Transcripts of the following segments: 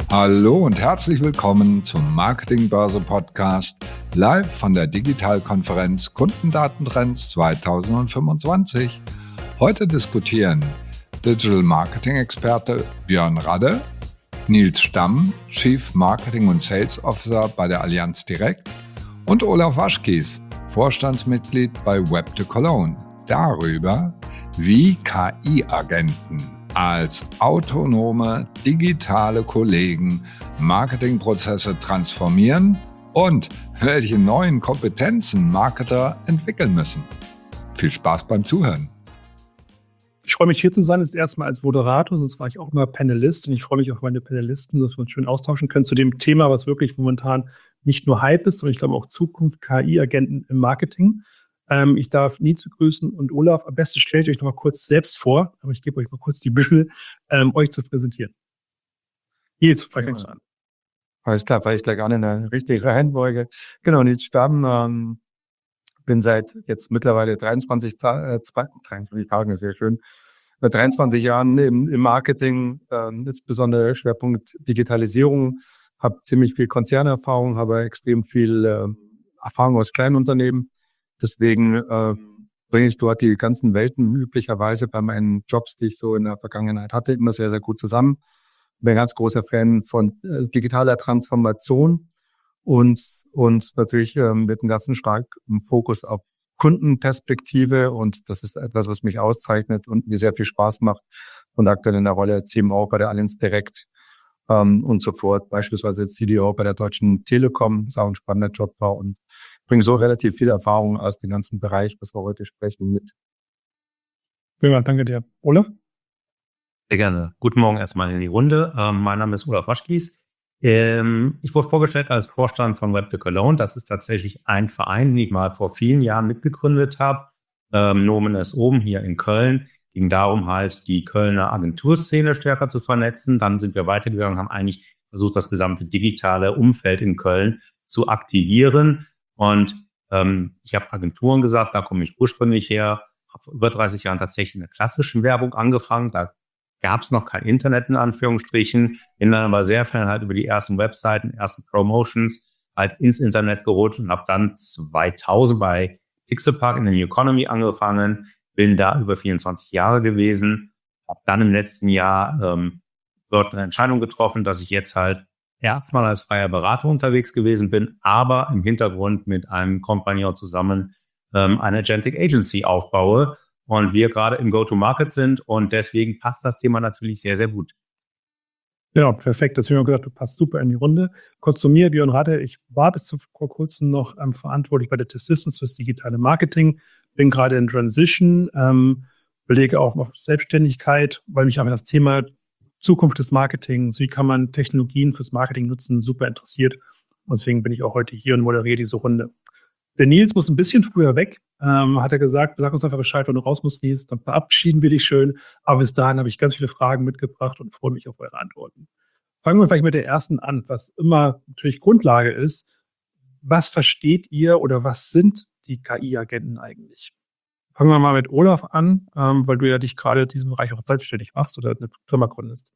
Hallo und herzlich willkommen zum Marketingbörse Podcast, live von der Digitalkonferenz Kundendatentrends 2025. Heute diskutieren Digital Marketing Experte Björn Radde, Nils Stamm, Chief Marketing und Sales Officer bei der Allianz Direct und Olaf Waschkies, Vorstandsmitglied bei Web2Cologne, darüber, wie KI-Agenten als autonome digitale Kollegen Marketingprozesse transformieren und welche neuen Kompetenzen Marketer entwickeln müssen. Viel Spaß beim Zuhören. Ich freue mich, hier zu sein, das erste Mal als Moderator, sonst war ich auch immer Panelist und ich freue mich auf meine Panelisten, dass wir uns schön austauschen können zu dem Thema, was wirklich momentan nicht nur Hype ist, sondern ich glaube auch Zukunft KI-Agenten im Marketing. Ich darf Nils begrüßen und Olaf. Am besten stellt ihr euch noch mal kurz selbst vor, aber ich gebe euch mal kurz die Büschel, euch zu präsentieren. Nils, fängst du an. Alles klar, weil ich gleich gar nicht in der richtigen Reihenfolge. Genau, Nils Stamm, bin seit jetzt mittlerweile 23 Tagen, das wäre schön, seit 23 Jahren im Marketing, insbesondere Schwerpunkt Digitalisierung, habe ziemlich viel Konzernerfahrung, habe extrem viel Erfahrung aus kleinen Unternehmen. Deswegen bringe ich dort die ganzen Welten üblicherweise bei meinen Jobs, die ich so in der Vergangenheit hatte, immer sehr, sehr gut zusammen. Bin ein ganz großer Fan von digitaler Transformation und natürlich mit einem ganzen starken Fokus auf Kundenperspektive. Und das ist etwas, was mich auszeichnet und mir sehr viel Spaß macht. Und aktuell in der Rolle als CMO bei der Allianz Direct und so fort. Beispielsweise als CDO bei der Deutschen Telekom, ist auch ein spannender Job war und bringe so relativ viel Erfahrung aus dem ganzen Bereich, was wir heute sprechen, mit. Ja, danke dir. Olaf? Sehr gerne. Guten Morgen erstmal in die Runde. Mein Name ist Olaf Waschkies. Ich wurde vorgestellt als Vorstand von Web2Cologne. Das ist tatsächlich ein Verein, den ich mal vor vielen Jahren mitgegründet habe. Nomen ist oben hier in Köln. Ging darum halt, die Kölner Agenturszene stärker zu vernetzen. Dann sind wir weitergegangen, haben eigentlich versucht, das gesamte digitale Umfeld in Köln zu aktivieren. Und ich habe Agenturen gesagt, da komme ich ursprünglich her, habe vor über 30 Jahren tatsächlich in der klassischen Werbung angefangen. Da gab es noch kein Internet in Anführungsstrichen. Bin dann aber sehr schnell halt über die ersten Webseiten, ersten Promotions halt ins Internet gerutscht und habe dann 2000 bei Pixelpark in der New Economy angefangen. Bin da über 24 Jahre gewesen. Habe dann im letzten Jahr dort eine Entscheidung getroffen, dass ich jetzt halt erstmal als freier Berater unterwegs gewesen bin, aber im Hintergrund mit einem Kompagnon zusammen eine Agentic Agency aufbaue und wir gerade im Go-to-Market sind und deswegen passt das Thema natürlich sehr, sehr gut. Ja, perfekt. Deswegen habe ich gesagt, du passt super in die Runde. Kurz zu mir, Björn Radde. Ich war bis vor kurzem noch verantwortlich bei der T-Systems fürs digitale Marketing, bin gerade in Transition, belege auch noch Selbstständigkeit, weil mich einfach das Thema Zukunft des Marketings, wie kann man Technologien fürs Marketing nutzen, super interessiert. Und deswegen bin ich auch heute hier und moderiere diese Runde. Der Nils muss ein bisschen früher weg, hat er gesagt, sag uns einfach Bescheid, wenn du raus musst, Nils, dann verabschieden wir dich schön. Aber bis dahin habe ich ganz viele Fragen mitgebracht und freue mich auf eure Antworten. Fangen wir vielleicht mit der ersten an, was immer natürlich Grundlage ist. Was versteht ihr oder was sind die KI-Agenten eigentlich? Fangen wir mal mit Olaf an, weil du ja dich gerade in diesem Bereich auch selbstständig machst oder eine Firma gründest.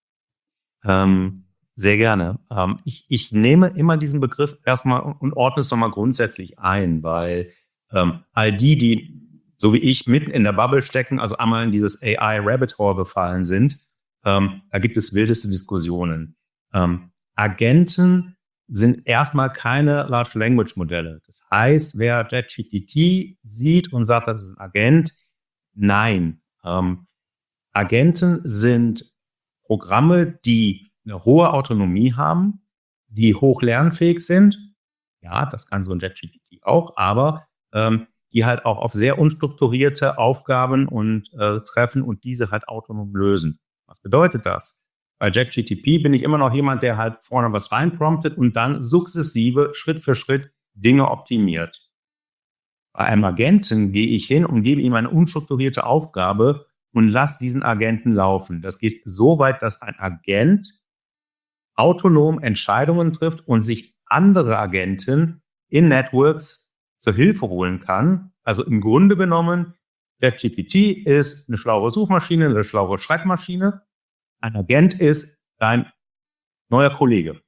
Sehr gerne. Ich nehme immer diesen Begriff erstmal und ordne es nochmal grundsätzlich ein, weil all die, so wie ich, mitten in der Bubble stecken, also einmal in dieses AI-Rabbit-Hole gefallen sind, da gibt es wildeste Diskussionen. Agenten sind erstmal keine Large Language Modelle. Das heißt, wer ChatGPT sieht und sagt, das ist ein Agent, nein. Agenten sind Programme, die eine hohe Autonomie haben, die hoch lernfähig sind. Ja, das kann so ein ChatGPT auch, aber die halt auch auf sehr unstrukturierte Aufgaben und treffen und diese halt autonom lösen. Was bedeutet das? Bei ChatGPT bin ich immer noch jemand, der halt vorne was reinpromptet und dann sukzessive, Schritt für Schritt Dinge optimiert. Bei einem Agenten gehe ich hin und gebe ihm eine unstrukturierte Aufgabe und lasse diesen Agenten laufen. Das geht so weit, dass ein Agent autonom Entscheidungen trifft und sich andere Agenten in Networks zur Hilfe holen kann. Also im Grunde genommen, ChatGPT ist eine schlaue Suchmaschine, eine schlaue Schreibmaschine. Ein Agent ist dein neuer Kollege.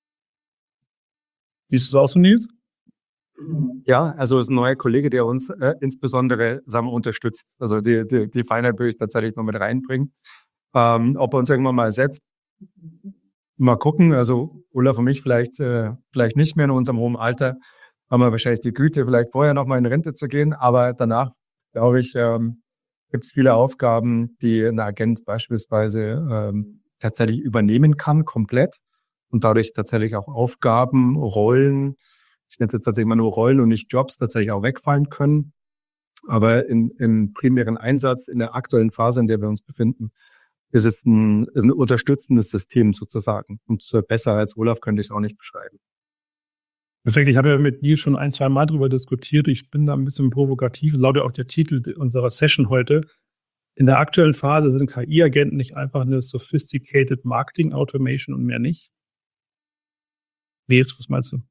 Wie ist es aus, Nils? Ja, also ist ein neuer Kollege, der uns insbesondere, sagen wir, unterstützt. Also die Feinheit würde ich tatsächlich noch mit reinbringen. Ob er uns irgendwann mal ersetzt, mal gucken. Also Olaf und mich vielleicht nicht mehr in unserem hohen Alter. Haben wir wahrscheinlich die Güte, vielleicht vorher noch mal in Rente zu gehen. Aber danach, glaube ich, gibt es viele Aufgaben, die ein Agent beispielsweise tatsächlich übernehmen kann, komplett. Und dadurch tatsächlich auch Aufgaben, Rollen, ich nenne es jetzt tatsächlich mal nur Rollen und nicht Jobs, tatsächlich auch wegfallen können. Aber im primären Einsatz, in der aktuellen Phase, in der wir uns befinden, ist es ein unterstützendes System sozusagen. Und besser als Olaf könnte ich es auch nicht beschreiben. Perfekt, ich habe ja mit Nils schon 1-2 Mal darüber diskutiert. Ich bin da ein bisschen provokativ, lautet auch der Titel unserer Session heute. In der aktuellen Phase sind KI-Agenten nicht einfach eine sophisticated Marketing Automation und mehr nicht? Nils, was meinst du?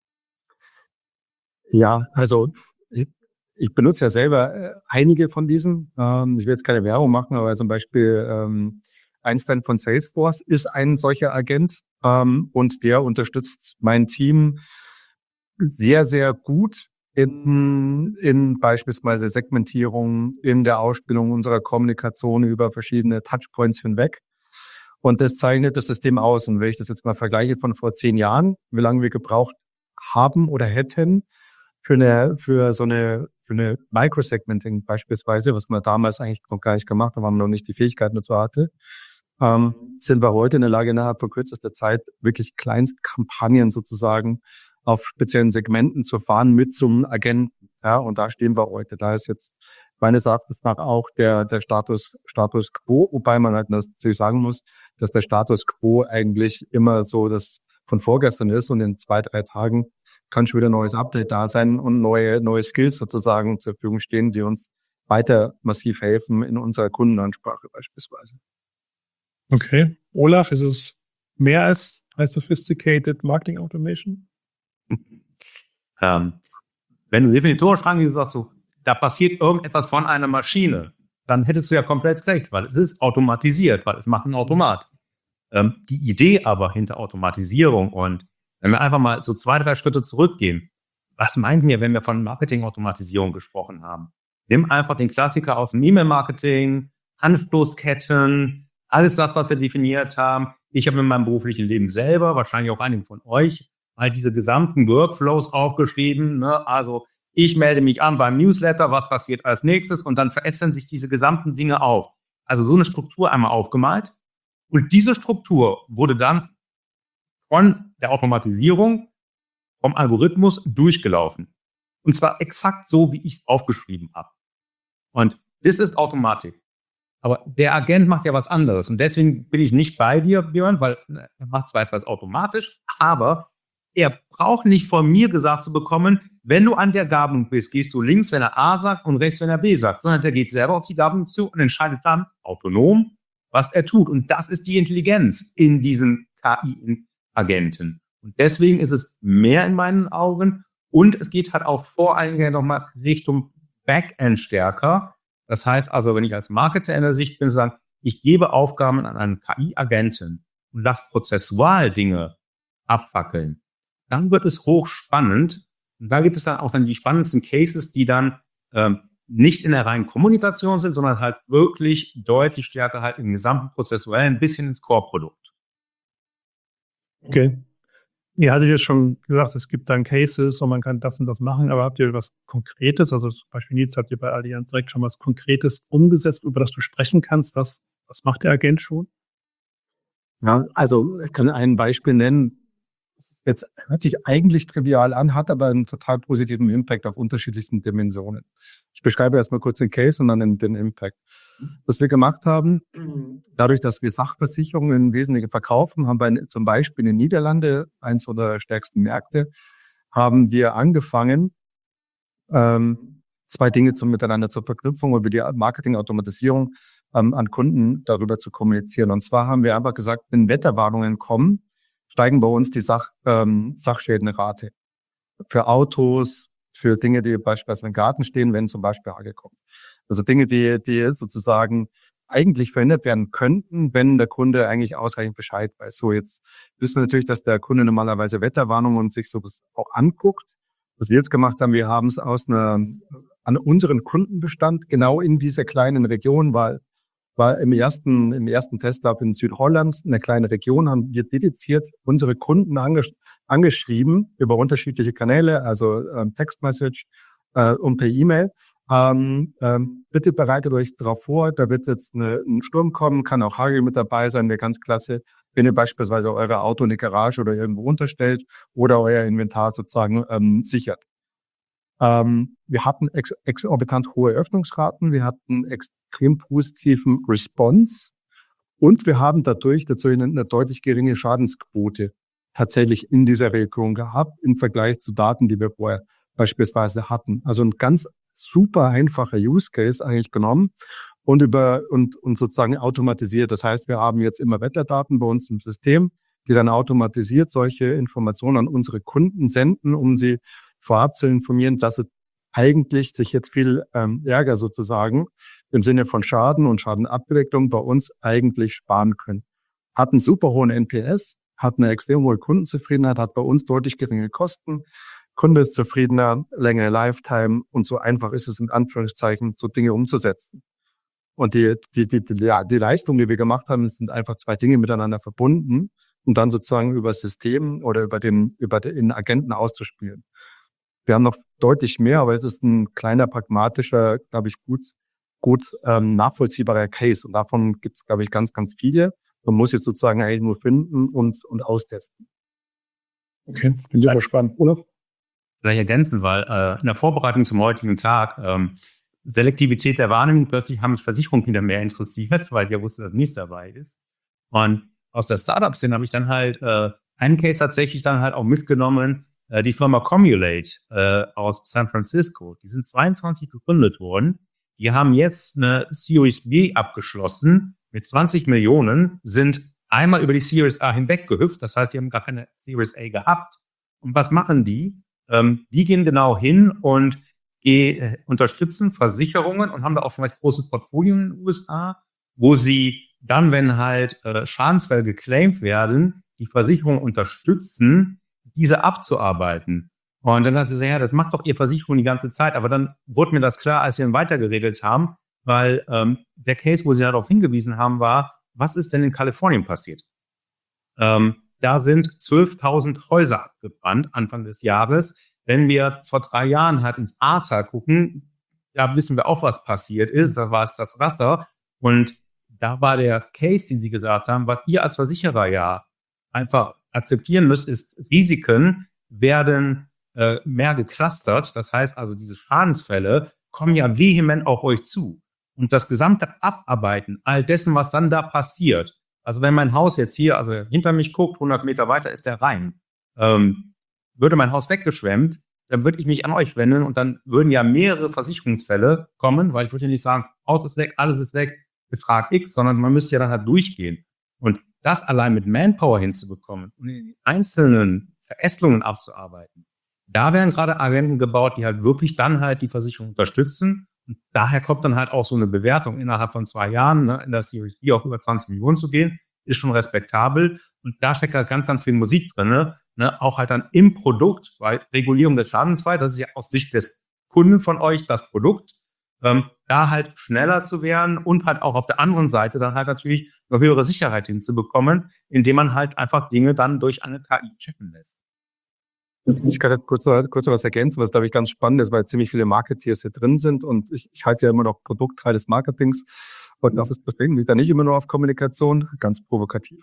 Ja, also ich benutze ja selber einige von diesen. Ich will jetzt keine Werbung machen, aber zum Beispiel Einstein von Salesforce ist ein solcher Agent und der unterstützt mein Team sehr, sehr gut in beispielsweise Segmentierung, in der Ausspielung unserer Kommunikation über verschiedene Touchpoints hinweg. Und das zeichnet das System aus. Und wenn ich das jetzt mal vergleiche von vor 10 Jahren, wie lange wir gebraucht haben oder hätten für so eine Microsegmenting beispielsweise, was man damals eigentlich noch gar nicht gemacht haben, weil man noch nicht die Fähigkeiten dazu hatte, sind wir heute in der Lage, innerhalb von kürzester Zeit wirklich Kleinstkampagnen sozusagen auf speziellen Segmenten zu fahren mit so einem Agenten. Ja, und da stehen wir heute. Da ist jetzt meines Erachtens nach auch der Status quo, wobei man halt natürlich sagen muss, dass der Status quo eigentlich immer so das von vorgestern ist und in 2-3 Tagen kann schon wieder ein neues Update da sein und neue Skills sozusagen zur Verfügung stehen, die uns weiter massiv helfen in unserer Kundenansprache beispielsweise. Okay. Olaf, ist es mehr als sophisticated Marketing Automation? Wenn du definitorisch fragst, sagst du, da passiert irgendetwas von einer Maschine, dann hättest du ja komplett recht, weil es ist automatisiert, weil es macht ein Automat. Die Idee aber hinter Automatisierung und wenn wir einfach mal so 2-3 Schritte zurückgehen, was meinten wir, wenn wir von Marketing-Automatisierung gesprochen haben? Nimm einfach den Klassiker aus dem E-Mail-Marketing, Anstoßketten, alles das, was wir definiert haben. Ich habe in meinem beruflichen Leben selber, wahrscheinlich auch einigen von euch, mal diese gesamten Workflows aufgeschrieben. Ne? Also ich melde mich an beim Newsletter, was passiert als nächstes und dann verändern sich diese gesamten Dinge auf. Also so eine Struktur einmal aufgemalt und diese Struktur wurde dann von der Automatisierung, vom Algorithmus durchgelaufen. Und zwar exakt so, wie ich es aufgeschrieben habe. Und das ist Automatik. Aber der Agent macht ja was anderes. Und deswegen bin ich nicht bei dir, Björn, weil er macht zwar etwas automatisch, aber er braucht nicht von mir gesagt zu bekommen, wenn du an der Gabelung bist, gehst du links, wenn er A sagt und rechts, wenn er B sagt, sondern der geht selber auf die Gabelung zu und entscheidet dann autonom, was er tut. Und das ist die Intelligenz in diesen KI-Agenten. Und deswegen ist es mehr in meinen Augen und es geht halt auch vor allen Dingen nochmal Richtung Backend stärker. Das heißt also, wenn ich als Marketer in der Sicht bin, sagen, ich gebe Aufgaben an einen KI-Agenten und lasse prozessual Dinge abfackeln, dann wird es hochspannend. Und da gibt es dann auch die spannendsten Cases, die dann nicht in der reinen Kommunikation sind, sondern halt wirklich deutlich stärker halt im gesamten prozessuellen bis hin ins Core-Produkt. Okay. Ihr hattet ja schon gesagt, es gibt dann Cases und man kann das und das machen, aber habt ihr was Konkretes, also zum Beispiel Nils, habt ihr bei Allianz direkt schon was Konkretes umgesetzt, über das du sprechen kannst? Was macht der Agent schon? Ja, also ich kann ein Beispiel nennen. Jetzt hört sich eigentlich trivial an, hat aber einen total positiven Impact auf unterschiedlichsten Dimensionen. Ich beschreibe erstmal kurz den Case und dann den Impact. Was wir gemacht haben, dadurch, dass wir Sachversicherungen im Wesentlichen verkaufen, haben wir zum Beispiel in den Niederlanden, eins unserer stärksten Märkte, haben wir angefangen, 2 Dinge miteinander zur Verknüpfung über die Marketing-Automatisierung an Kunden darüber zu kommunizieren. Und zwar haben wir einfach gesagt, wenn Wetterwarnungen kommen, steigen bei uns die Sachschädenrate. Für Autos, für Dinge, die beispielsweise im Garten stehen, wenn zum Beispiel Hagel kommt. Also Dinge, die sozusagen eigentlich verhindert werden könnten, wenn der Kunde eigentlich ausreichend Bescheid weiß. So, jetzt wissen wir natürlich, dass der Kunde normalerweise Wetterwarnungen und sich sowas auch anguckt. Was wir jetzt gemacht haben, wir haben es an unseren Kundenbestand genau in dieser kleinen Region, war im ersten Testlauf in Südholland, eine kleine Region, haben wir dediziert unsere Kunden angeschrieben über unterschiedliche Kanäle, also Textmessage und per E-Mail. Bitte bereitet euch darauf vor, da wird jetzt ein Sturm kommen, kann auch Hagel mit dabei sein, wäre ganz klasse, wenn ihr beispielsweise euer Auto in die Garage oder irgendwo unterstellt oder euer Inventar sozusagen sichert. Wir hatten exorbitant hohe Öffnungsraten, wir hatten extrem positiven Response und wir haben dadurch dazu eine deutlich geringe Schadensquote tatsächlich in dieser Region gehabt im Vergleich zu Daten, die wir vorher beispielsweise hatten. Also ein ganz super einfacher Use Case eigentlich genommen und sozusagen automatisiert. Das heißt, wir haben jetzt immer Wetterdaten bei uns im System, die dann automatisiert solche Informationen an unsere Kunden senden, um sie vorab zu informieren, dass sie eigentlich sich jetzt viel Ärger sozusagen im Sinne von Schaden und Schadenabwicklung bei uns eigentlich sparen können. Hat einen super hohen NPS, hat eine extrem hohe Kundenzufriedenheit, hat bei uns deutlich geringe Kosten. Kunde ist zufriedener, längere Lifetime und so einfach ist es in Anführungszeichen, so Dinge umzusetzen. Und die Leistung, die wir gemacht haben, sind einfach zwei Dinge miteinander verbunden und dann sozusagen über das System oder über den Agenten auszuspielen. Wir haben noch deutlich mehr, aber es ist ein kleiner, pragmatischer, glaube ich, gut nachvollziehbarer Case. Und davon gibt es, glaube ich, ganz, ganz viele. Man muss jetzt sozusagen eigentlich nur finden und austesten. Okay, bin super spannend. Olaf? Vielleicht ergänzen, weil in der Vorbereitung zum heutigen Tag Selektivität der Wahrnehmung, plötzlich haben mich Versicherungen wieder mehr interessiert, weil wir wussten, dass nichts dabei ist. Und aus der Startup-Szene habe ich dann halt einen Case tatsächlich dann halt auch mitgenommen, die Firma Comulate aus San Francisco. Die sind 22 gegründet worden. Die haben jetzt eine Series B abgeschlossen mit 20 Millionen, sind einmal über die Series A hinweg gehüpft. Das heißt, die haben gar keine Series A gehabt. Und was machen die? Die gehen genau hin und unterstützen Versicherungen und haben da auch schon ein großes Portfolio in den USA, wo sie dann, wenn halt Schadensfälle geclaimt werden, die Versicherung unterstützen, diese abzuarbeiten. Und dann dachte ich, ja, das macht doch ihr Versicherung die ganze Zeit. Aber dann wurde mir das klar, als wir ihn weitergeredet haben, weil der Case, wo sie darauf hingewiesen haben, war, was ist denn in Kalifornien passiert? Da sind 12.000 Häuser abgebrannt Anfang des Jahres. Wenn wir vor 3 Jahren halt ins Ahrtal gucken, da wissen wir auch, was passiert ist. Da war es das Raster. Und da war der Case, den sie gesagt haben, was ihr als Versicherer ja einfach akzeptieren müsst, ist, Risiken werden mehr geclustert. Das heißt also, diese Schadensfälle kommen ja vehement auf euch zu. Und das gesamte Abarbeiten all dessen, was dann da passiert, also wenn mein Haus jetzt hier, also hinter mich guckt, 100 Meter weiter ist der Rhein, würde mein Haus weggeschwemmt, dann würde ich mich an euch wenden und dann würden ja mehrere Versicherungsfälle kommen, weil ich würde ja nicht sagen, Haus ist weg, alles ist weg, Betrag X, sondern man müsste ja dann halt durchgehen. Und das allein mit Manpower hinzubekommen und in einzelnen Verästelungen abzuarbeiten, da werden gerade Agenten gebaut, die halt wirklich dann halt die Versicherung unterstützen. Und daher kommt dann halt auch so eine Bewertung innerhalb von 2 Jahren, ne, in der Series B auf über 20 Millionen zu gehen, ist schon respektabel. Und da steckt halt ganz, ganz viel Musik drin, ne, auch halt dann im Produkt, weil Regulierung des Schadensfalls, das ist ja aus Sicht des Kunden von euch das Produkt, da halt schneller zu werden und halt auch auf der anderen Seite dann halt natürlich eine höhere Sicherheit hinzubekommen, indem man halt einfach Dinge dann durch eine KI checken lässt. Ich kann kurz was ergänzen, was, glaube ich, ganz spannend ist, weil ziemlich viele Marketeers hier drin sind und ich halte ja immer noch Produktteil des Marketings und das ist deswegen mich da nicht immer nur auf Kommunikation, ganz provokativ.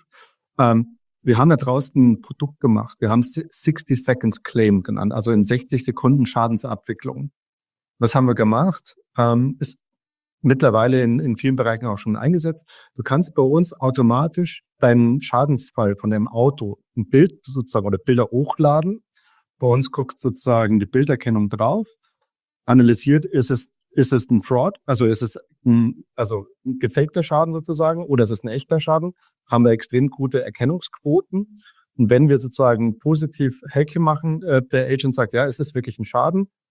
Wir haben da draußen ein Produkt gemacht, wir haben 60 Seconds Claim genannt, also in 60 Sekunden Schadensabwicklung. Was haben wir gemacht? Ist mittlerweile in vielen Bereichen auch schon eingesetzt. Du kannst bei uns automatisch deinen Schadensfall von deinem Auto ein Bild sozusagen oder Bilder hochladen. Bei uns guckt sozusagen die Bilderkennung drauf, analysiert, ist es ein Fraud, also ist es ein gefakter Schaden sozusagen oder ist es ein echter Schaden, haben wir extrem gute Erkennungsquoten. Und wenn wir sozusagen positiv Häkchen machen, der Agent sagt, ja, es ist wirklich ein Schaden,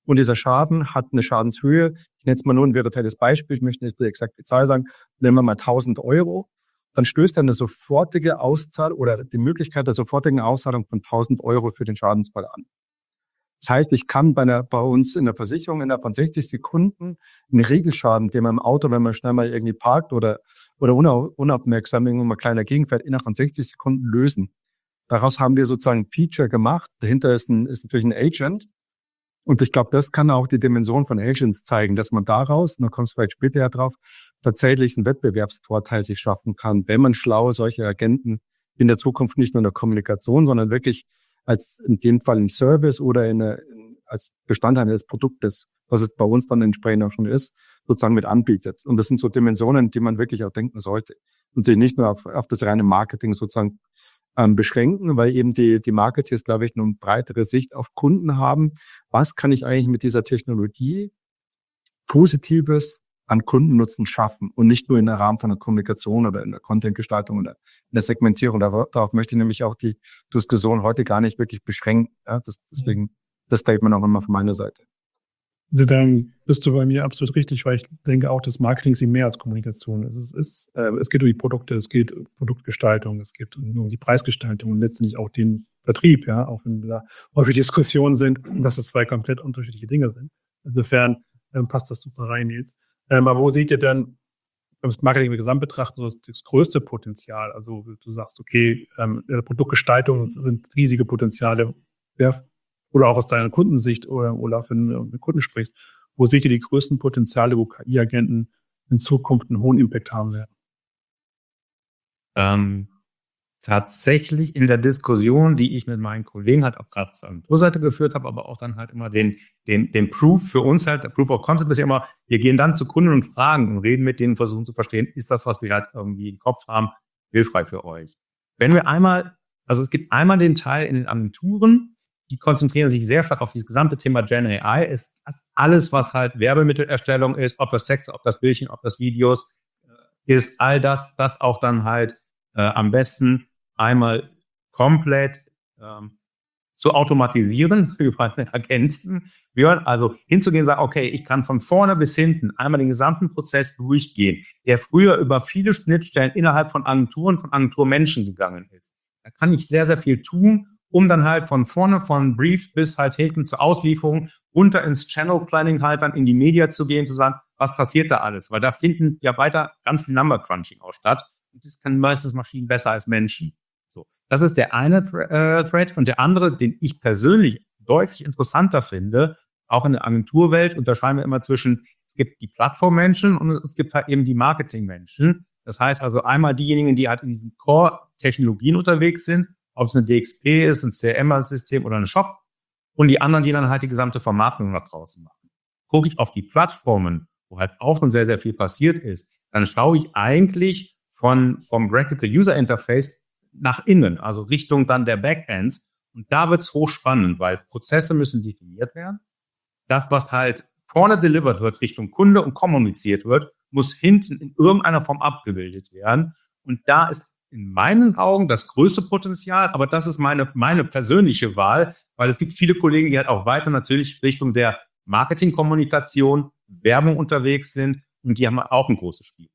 und dieser Schaden hat eine Schadenshöhe. Ich nenne es mal nur ein virtuelles Beispiel, ich möchte nicht exakt die Zahl sagen, nehmen wir mal 1.000 €, dann stößt er eine sofortige Auszahlung oder die Möglichkeit der sofortigen Auszahlung von 1.000 € für den Schadensfall an. Das heißt, ich kann bei uns in der Versicherung innerhalb von 60 Sekunden einen Regelschaden, den man im Auto, wenn man schnell mal irgendwie parkt oder unaufmerksam irgendwo mal kleiner gegenfährt, innerhalb von 60 Sekunden lösen. Daraus haben wir sozusagen ein Feature gemacht. Dahinter ist natürlich ein Agent. Und ich glaube, das kann auch die Dimension von Agents zeigen, dass man daraus, und da kommt es vielleicht später ja drauf, tatsächlich einen Wettbewerbsvorteil sich schaffen kann, wenn man schlau solche Agenten in der Zukunft nicht nur in der Kommunikation, sondern wirklich als in dem Fall im Service oder als Bestandteil des Produktes, was es bei uns dann entsprechend auch schon ist, sozusagen mit anbietet. Und das sind so Dimensionen, die man wirklich auch denken sollte und sich nicht nur auf das reine Marketing sozusagen beschränken, weil eben die Marketeers, glaube ich, eine breitere Sicht auf Kunden haben. Was kann ich eigentlich mit dieser Technologie Positives an Kundennutzen schaffen und nicht nur in der Rahmen von der Kommunikation oder in der Contentgestaltung oder in der Segmentierung. Darauf möchte ich nämlich auch die Diskussion heute gar nicht wirklich beschränken. Ja, deswegen das Statement auch immer von meiner Seite. Also dann bist du bei mir absolut richtig, weil ich denke auch, das Marketing ist mehr als Kommunikation. Es geht um die Produkte, es geht um Produktgestaltung, es geht um die Preisgestaltung und letztendlich auch den Vertrieb, ja, auch wenn da häufig Diskussionen sind, dass das zwei komplett unterschiedliche Dinge sind. Insofern passt das super rein, Nils. Aber wo seht ihr denn, wenn wir das Marketing im Gesamt betrachten, das größte Potenzial? Also du sagst, okay, in der Produktgestaltung sind riesige Potenziale. Oder auch aus deiner Kundensicht oder Olaf, wenn du mit Kunden sprichst, wo seht ihr die größten Potenziale, wo KI-Agenten in Zukunft einen hohen Impact haben werden? Tatsächlich in der Diskussion, die ich mit meinen Kollegen halt auch gerade auf der Agenturseite geführt habe, aber auch dann halt immer den Proof für uns halt, der Proof of Concept ist ja immer, wir gehen dann zu Kunden und fragen und reden mit denen, versuchen zu verstehen, ist das, was wir halt irgendwie im Kopf haben, hilfreich für euch? Es gibt einmal den Teil in den Agenturen, die konzentrieren sich sehr stark auf dieses gesamte Thema Gen AI, ist das alles, was halt Werbemittelerstellung ist, ob das Text, ob das Bildchen, ob das Videos, ist all das auch dann halt am besten einmal komplett zu automatisieren über einen Agenten. Also hinzugehen und sagen, okay, ich kann von vorne bis hinten einmal den gesamten Prozess durchgehen, der früher über viele Schnittstellen innerhalb von Agenturen, von Agenturmenschen gegangen ist. Da kann ich sehr, sehr viel tun, um dann halt von vorne, von Brief bis halt hinten zur Auslieferung, runter ins Channel Planning halt dann in die Media zu gehen, zu sagen, was passiert da alles? Weil da finden ja weiter ganz viel Number Crunching auch statt. Und das können meistens Maschinen besser als Menschen. So, das ist der eine Thread. Und der andere, den ich persönlich deutlich interessanter finde, auch in der Agenturwelt unterscheiden wir immer zwischen, es gibt die Plattformmenschen und es gibt halt eben die Marketingmenschen. Das heißt also einmal diejenigen, die halt in diesen Core-Technologien unterwegs sind, ob es eine DXP ist, ein CRM-System oder ein Shop, und die anderen, die dann halt die gesamte Vermarktung nach draußen machen. Gucke ich auf die Plattformen, wo halt auch schon sehr, sehr viel passiert ist, dann schaue ich eigentlich vom Graphical User Interface nach innen, also Richtung dann der Backends. Und da wird's hochspannend, weil Prozesse müssen definiert werden. Das, was halt vorne delivered wird Richtung Kunde und kommuniziert wird, muss hinten in irgendeiner Form abgebildet werden. Und da ist in meinen Augen das größte Potenzial, aber das ist meine persönliche Wahl, weil es gibt viele Kollegen, die halt auch weiter natürlich Richtung der Marketingkommunikation, Werbung unterwegs sind und die haben auch ein großes Spiel.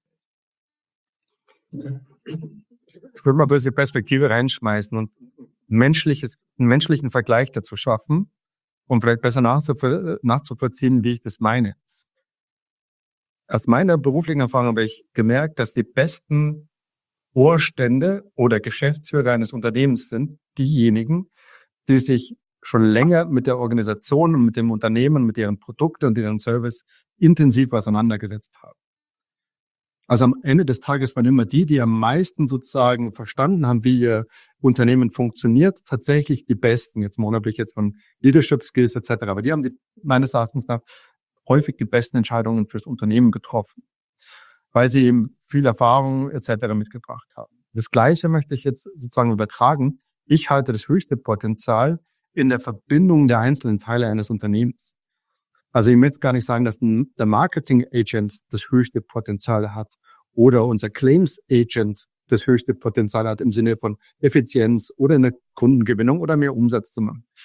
Ich würde mal ein bisschen Perspektive reinschmeißen und einen menschlichen Vergleich dazu schaffen, um vielleicht besser nachzuvollziehen, wie ich das meine. Aus meiner beruflichen Erfahrung habe ich gemerkt, dass die besten Vorstände oder Geschäftsführer eines Unternehmens sind diejenigen, die sich schon länger mit der Organisation und mit dem Unternehmen, mit ihren Produkten und ihren Service intensiv auseinandergesetzt haben. Also am Ende des Tages waren immer die am meisten sozusagen verstanden haben, wie ihr Unternehmen funktioniert, tatsächlich die Besten, jetzt mal unabhängig jetzt von Leadership Skills etc. Aber die haben meines Erachtens nach häufig die besten Entscheidungen fürs Unternehmen getroffen, weil sie eben viel Erfahrung etc. mitgebracht haben. Das Gleiche möchte ich jetzt sozusagen übertragen. Ich halte das höchste Potenzial in der Verbindung der einzelnen Teile eines Unternehmens. Also ich will jetzt gar nicht sagen, dass der Marketing-Agent das höchste Potenzial hat oder unser Claims-Agent das höchste Potenzial hat im Sinne von Effizienz oder eine Kundengewinnung oder mehr Umsatz zu machen.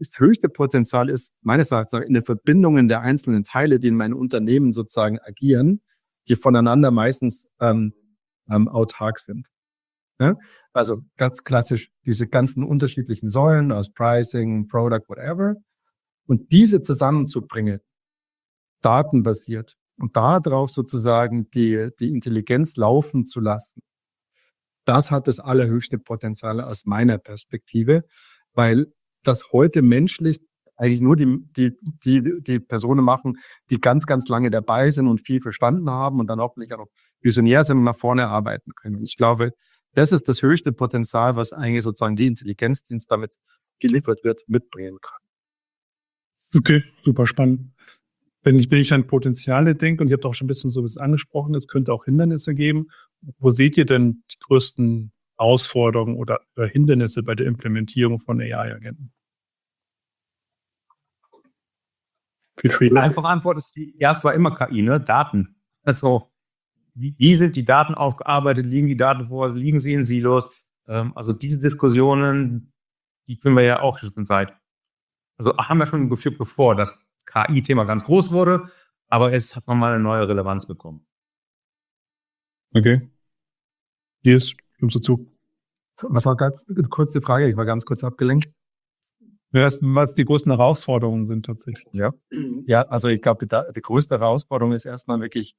das höchste Potenzial ist meines Erachtens in den Verbindungen der einzelnen Teile, die in meinem Unternehmen sozusagen agieren, die voneinander meistens autark sind. Ja? Also ganz klassisch diese ganzen unterschiedlichen Säulen aus Pricing, Product, whatever. Und diese zusammenzubringen, datenbasiert, und darauf sozusagen die Intelligenz laufen zu lassen, das hat das allerhöchste Potenzial aus meiner Perspektive, weil das heute menschlich eigentlich nur die Personen machen, die ganz, ganz lange dabei sind und viel verstanden haben und dann hoffentlich auch noch visionär sind und nach vorne arbeiten können. Und ich glaube, das ist das höchste Potenzial, was eigentlich sozusagen die Intelligenz, die uns damit geliefert wird, mitbringen kann. Okay, super spannend. Wenn ich an Potenziale denke, und ihr habt auch schon ein bisschen so was angesprochen, es könnte auch Hindernisse geben. Wo seht ihr denn die größten Herausforderungen oder Hindernisse bei der Implementierung von AI-Agenten? Die einfache Antwort ist, erst war immer KI, ne? Daten. Also, wie sind die Daten aufgearbeitet? Liegen die Daten vor? Liegen sie in Silos? Also diese Diskussionen, die führen wir ja auch schon haben wir schon geführt, bevor das KI-Thema ganz groß wurde, aber es hat nochmal eine neue Relevanz bekommen. Okay. Hier stimmst du zu? Was war ganz eine kurze Frage? Ich war ganz kurz abgelenkt. Was die größten Herausforderungen sind tatsächlich. Ja, also ich glaube, die größte Herausforderung ist erstmal wirklich,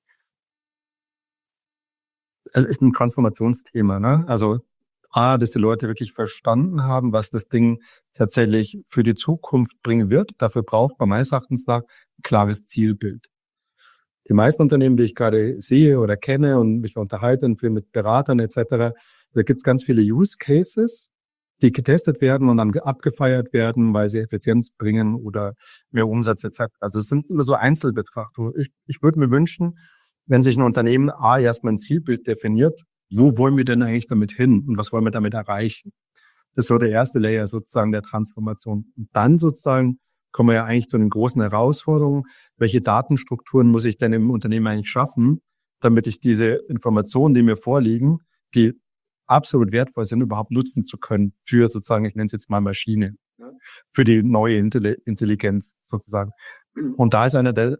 es ist ein Transformationsthema, ne? Also dass die Leute wirklich verstanden haben, was das Ding tatsächlich für die Zukunft bringen wird. Dafür braucht man meines Erachtens nach ein klares Zielbild. Die meisten Unternehmen, die ich gerade sehe oder kenne und mich unterhalte und viel mit Beratern etc., da gibt es ganz viele Use Cases, die getestet werden und dann abgefeiert werden, weil sie Effizienz bringen oder mehr Umsatz etc. Also es sind immer so Einzelbetrachtungen. Ich würde mir wünschen, wenn sich ein Unternehmen erstmal ein Zielbild definiert, wo wollen wir denn eigentlich damit hin und was wollen wir damit erreichen? Das ist so der erste Layer sozusagen der Transformation. Und dann sozusagen kommen wir ja eigentlich zu den großen Herausforderungen. Welche Datenstrukturen muss ich denn im Unternehmen eigentlich schaffen, damit ich diese Informationen, die mir vorliegen, die absolut wertvoll sind, überhaupt nutzen zu können für sozusagen, ich nenne es jetzt mal Maschine, für die neue Intelligenz sozusagen. Und da ist einer der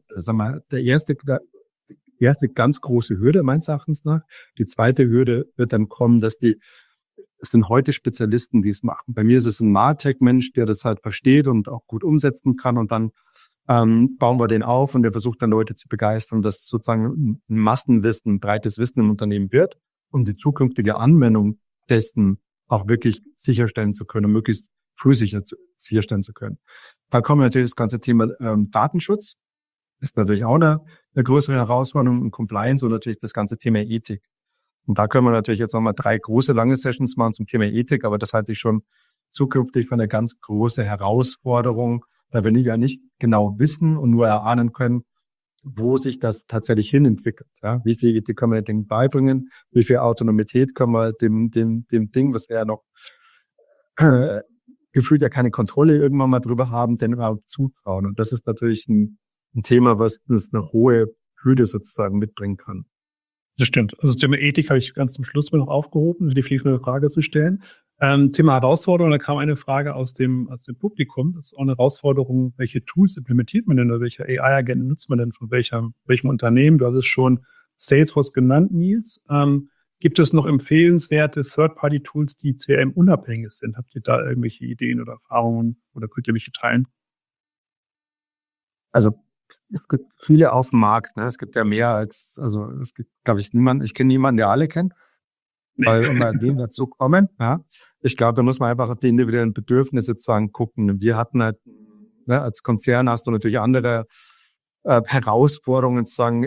erste ganz große Hürde meines Erachtens nach. Die zweite Hürde wird dann kommen, es sind heute Spezialisten, die es machen. Bei mir ist es ein MarTech-Mensch, der das halt versteht und auch gut umsetzen kann, und dann bauen wir den auf und der versucht dann Leute zu begeistern, dass sozusagen ein Massenwissen, ein breites Wissen im Unternehmen wird, um die zukünftige Anwendung dessen auch wirklich sicherstellen zu können, möglichst früh sicherstellen zu können. Da kommt natürlich das ganze Thema Datenschutz. Ist natürlich auch eine größere Herausforderung, in Compliance und natürlich das ganze Thema Ethik. Und da können wir natürlich jetzt nochmal 3 große, lange Sessions machen zum Thema Ethik, aber das halte ich schon zukünftig für eine ganz große Herausforderung, da wir ja nicht genau wissen und nur erahnen können, wo sich das tatsächlich hin entwickelt. Ja? Wie viel Ethik können wir dem Ding beibringen? Wie viel Autonomität können wir dem Ding, was wir ja noch gefühlt ja keine Kontrolle irgendwann mal drüber haben, denn überhaupt zutrauen? Und das ist natürlich ein Thema, was uns eine hohe Hürde sozusagen mitbringen kann. Das stimmt. Also das Thema Ethik habe ich ganz zum Schluss mir noch aufgehoben, die fließende Frage zu stellen. Thema Herausforderung, da kam eine Frage aus dem Publikum. Das ist auch eine Herausforderung, welche Tools implementiert man denn oder welche AI-Agenten nutzt man denn von welchem Unternehmen? Du hast es schon Salesforce genannt, Nils. Gibt es noch empfehlenswerte Third-Party-Tools, die CRM-unabhängig sind? Habt ihr da irgendwelche Ideen oder Erfahrungen oder könnt ihr welche teilen? Also es gibt viele auf dem Markt, ne? Es gibt ja mehr es gibt, glaube ich, ich kenne niemanden, der alle kennt, weil immer die dazu kommen, ja. Ich glaube, da muss man einfach die individuellen Bedürfnisse sozusagen gucken. Wir hatten halt, ne, als Konzern hast du natürlich andere Herausforderungen sozusagen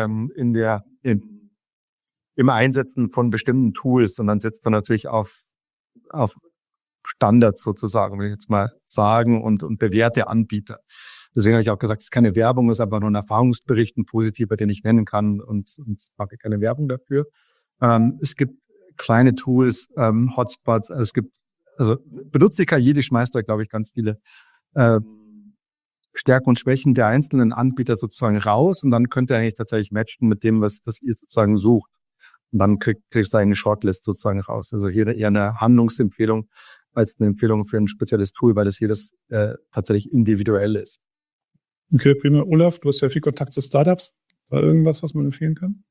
im Einsetzen von bestimmten Tools, und dann setzt du natürlich auf Standards sozusagen, will ich jetzt mal sagen, und bewährte Anbieter. Deswegen habe ich auch gesagt, es ist keine Werbung, es ist einfach nur ein Erfahrungsbericht, ein positiver, den ich nennen kann, und mache keine Werbung dafür. Es gibt kleine Tools, Hotspots, benutzt jede schmeißt da, glaube ich, ganz viele Stärken und Schwächen der einzelnen Anbieter sozusagen raus, und dann könnt ihr eigentlich tatsächlich matchen mit dem, was ihr sozusagen sucht. Und dann kriegst du eine Shortlist sozusagen raus. Also hier eher eine Handlungsempfehlung als eine Empfehlung für ein spezielles Tool, weil das jedes tatsächlich individuell ist. Okay, prima. Olaf, du hast ja viel Kontakt zu Startups. War irgendwas, was man empfehlen kann?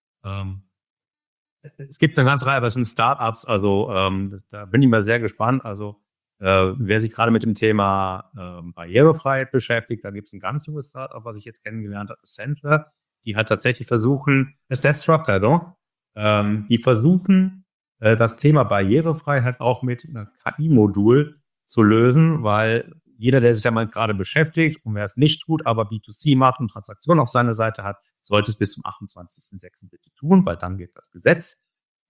Es gibt eine ganze Reihe, was sind Startups, also da bin ich mal sehr gespannt. Also wer sich gerade mit dem Thema Barrierefreiheit beschäftigt, da gibt es ein ganz junges Startup, was ich jetzt kennengelernt habe, Accenture, die hat tatsächlich versuchen, die versuchen, das Thema Barrierefreiheit auch mit einem KI-Modul zu lösen, weil jeder, der sich damit gerade beschäftigt und wer es nicht tut, aber B2C macht und Transaktionen auf seiner Seite hat, sollte es bis zum 28.06. bitte tun, weil dann geht das Gesetz.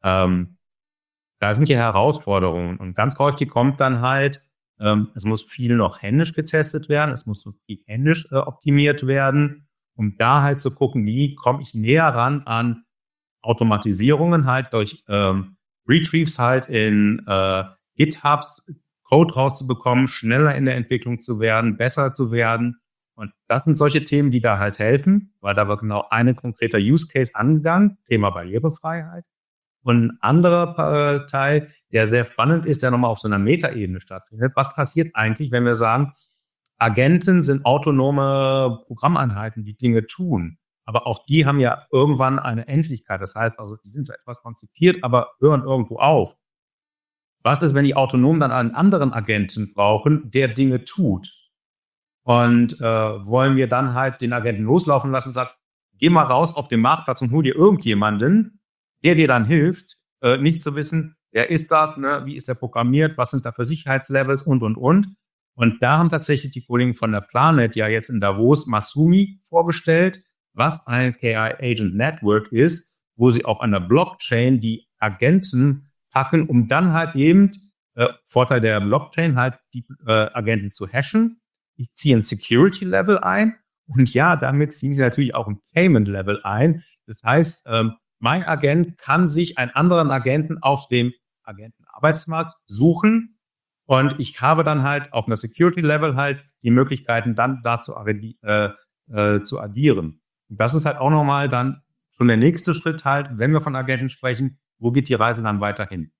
Da sind die Herausforderungen und ganz häufig kommt dann halt, es muss viel noch händisch getestet werden, es muss so viel händisch optimiert werden, um da halt zu gucken, wie komme ich näher ran an Automatisierungen halt durch Retrieves halt in GitHubs, Code rauszubekommen, schneller in der Entwicklung zu werden, besser zu werden. Und das sind solche Themen, die da halt helfen, weil da war genau ein konkreter Use Case angegangen, Thema Barrierefreiheit. Und ein anderer Teil, der sehr spannend ist, der nochmal auf so einer Metaebene stattfindet. Was passiert eigentlich, wenn wir sagen, Agenten sind autonome Programmeinheiten, die Dinge tun. Aber auch die haben ja irgendwann eine Endlichkeit. Das heißt also, die sind für etwas konzipiert, aber hören irgendwo auf. Was ist, wenn die autonom dann einen anderen Agenten brauchen, der Dinge tut? Und wollen wir dann halt den Agenten loslaufen lassen und sagen, geh mal raus auf den Marktplatz und hol dir irgendjemanden, der dir dann hilft, nicht zu wissen, wer ist das, ne? Wie ist der programmiert, was sind da für Sicherheitslevels und. Und da haben tatsächlich die Kollegen von der Planet ja jetzt in Davos Masumi vorgestellt, was ein KI Agent Network ist, wo sie auf einer Blockchain die Agenten packen, um dann halt eben, Vorteil der Blockchain, halt die Agenten zu hashen. Ich ziehe ein Security-Level ein und ja, damit ziehen sie natürlich auch ein Payment-Level ein. Das heißt, mein Agent kann sich einen anderen Agenten auf dem Agentenarbeitsmarkt suchen und ich habe dann halt auf einer Security-Level halt die Möglichkeiten, dann dazu zu addieren. Und das ist halt auch nochmal dann schon der nächste Schritt halt, wenn wir von Agenten sprechen, wo geht die Reise dann weiterhin?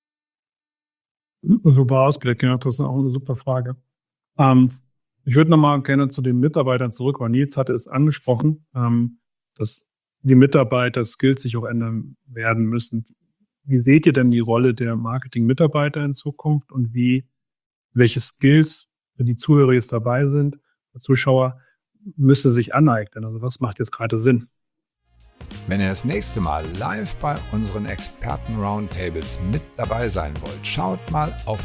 Super ausgelegt, ja, das ist auch eine super Frage. Ich würde nochmal gerne zu den Mitarbeitern zurück, weil Nils hatte es angesprochen, dass die Mitarbeiter-Skills sich auch ändern werden müssen. Wie seht ihr denn die Rolle der Marketing-Mitarbeiter in Zukunft und welche Skills, wenn die Zuhörer jetzt dabei sind, Zuschauer, müsste sich aneignen? Also was macht jetzt gerade Sinn? Wenn ihr das nächste Mal live bei unseren Experten-Roundtables mit dabei sein wollt, schaut mal auf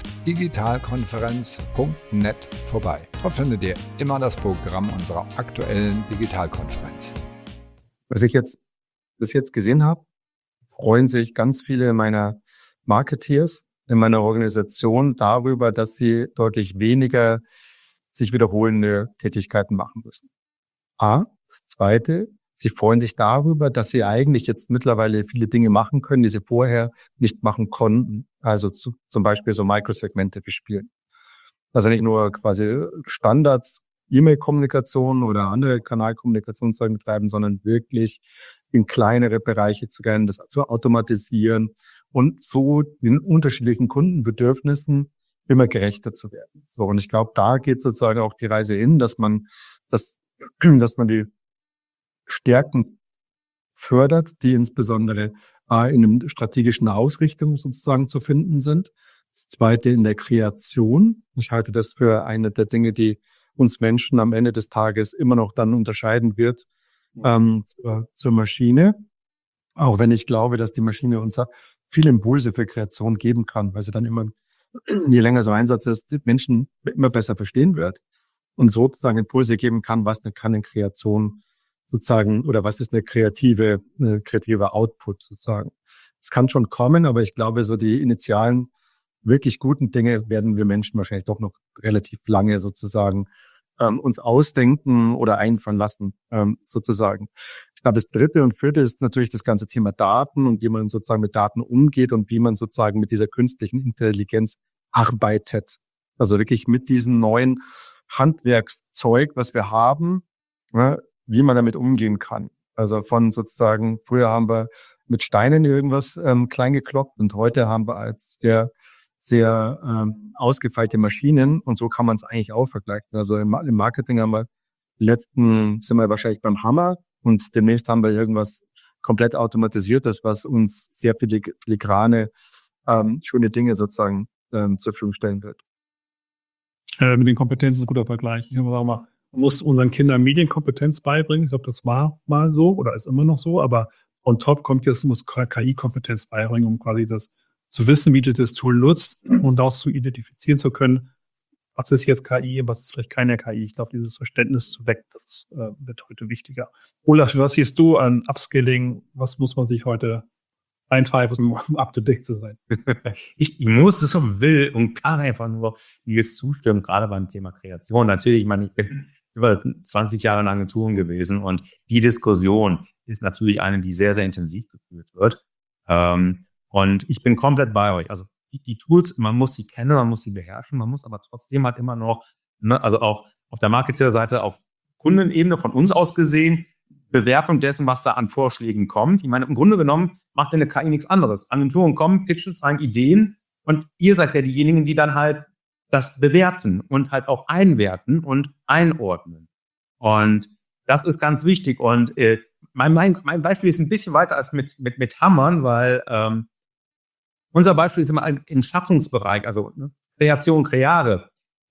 digitalkonferenz.net vorbei. Dort findet ihr immer das Programm unserer aktuellen Digitalkonferenz. Was ich jetzt bis jetzt gesehen habe, freuen sich ganz viele meiner Marketeers in meiner Organisation darüber, dass sie deutlich weniger sich wiederholende Tätigkeiten machen müssen. Das Zweite, sie freuen sich darüber, dass sie eigentlich jetzt mittlerweile viele Dinge machen können, die sie vorher nicht machen konnten. Also zum Beispiel so Mikrosegmente bespielen. Also nicht nur quasi Standards, E-Mail-Kommunikation oder andere Kanalkommunikationszeug betreiben, sondern wirklich in kleinere Bereiche zu gehen, das zu automatisieren und so den unterschiedlichen Kundenbedürfnissen immer gerechter zu werden. So, und ich glaube, da geht sozusagen auch die Reise hin, dass man die Stärken fördert, die insbesondere in einer strategischen Ausrichtung sozusagen zu finden sind. Das Zweite in der Kreation. Ich halte das für eine der Dinge, die uns Menschen am Ende des Tages immer noch dann unterscheiden wird zur Maschine. Auch wenn ich glaube, dass die Maschine uns viele Impulse für Kreation geben kann, weil sie dann immer, je länger so Einsatz ist, die Menschen immer besser verstehen wird und sozusagen Impulse geben kann, was kann in Kreation sozusagen, oder was ist eine kreative Output sozusagen. Es kann schon kommen, aber ich glaube, so die initialen wirklich guten Dinge werden wir Menschen wahrscheinlich doch noch relativ lange sozusagen uns ausdenken oder einfallen lassen, sozusagen. Ich glaube, das Dritte und Vierte ist natürlich das ganze Thema Daten und wie man sozusagen mit Daten umgeht und wie man sozusagen mit dieser künstlichen Intelligenz arbeitet. Also wirklich mit diesem neuen Handwerkszeug, was wir haben, wie man damit umgehen kann. Also von sozusagen, früher haben wir mit Steinen irgendwas klein gekloppt und heute haben wir als der sehr ausgefeilte Maschinen und so kann man es eigentlich auch vergleichen. Also im Marketing sind wir wahrscheinlich beim Hammer und demnächst haben wir irgendwas komplett automatisiertes, was uns sehr filigrane, schöne Dinge sozusagen zur Verfügung stellen wird. Mit den Kompetenzen ist ein guter Vergleich. Ich sage mal, man muss unseren Kindern Medienkompetenz beibringen. Ich glaube, das war mal so oder ist immer noch so, aber on top kommt jetzt, muss KI-Kompetenz beibringen, um quasi das zu wissen, wie du das Tool nutzt und daraus zu identifizieren zu können, was ist jetzt KI, was ist vielleicht keine KI. Ich glaube, dieses Verständnis zu wecken, das wird heute wichtiger. Olaf, was siehst du an Upskilling? Was muss man sich heute einpfeifen, um up-to-date zu sein? Ich muss es und will und kann einfach nur dieses zustimmen, gerade beim Thema Kreation. Natürlich, ich meine, ich bin über 20 Jahre in Agenturen gewesen und die Diskussion ist natürlich eine, die sehr, sehr intensiv geführt wird. Und ich bin komplett bei euch. Also die Tools, man muss sie kennen, man muss sie beherrschen, man muss aber trotzdem halt immer noch, also auch auf der Marketer-Seite, auf Kundenebene von uns aus gesehen, Bewertung dessen, was da an Vorschlägen kommt. Ich meine, im Grunde genommen macht eine KI nichts anderes. Agenturen kommen, pitchen, zeigen Ideen und ihr seid ja diejenigen, die dann halt das bewerten und halt auch einwerten und einordnen. Und das ist ganz wichtig. Und mein Beispiel ist ein bisschen weiter als mit Hammern, weil unser Beispiel ist immer im Schaffungsbereich, also Kreation, Kreare.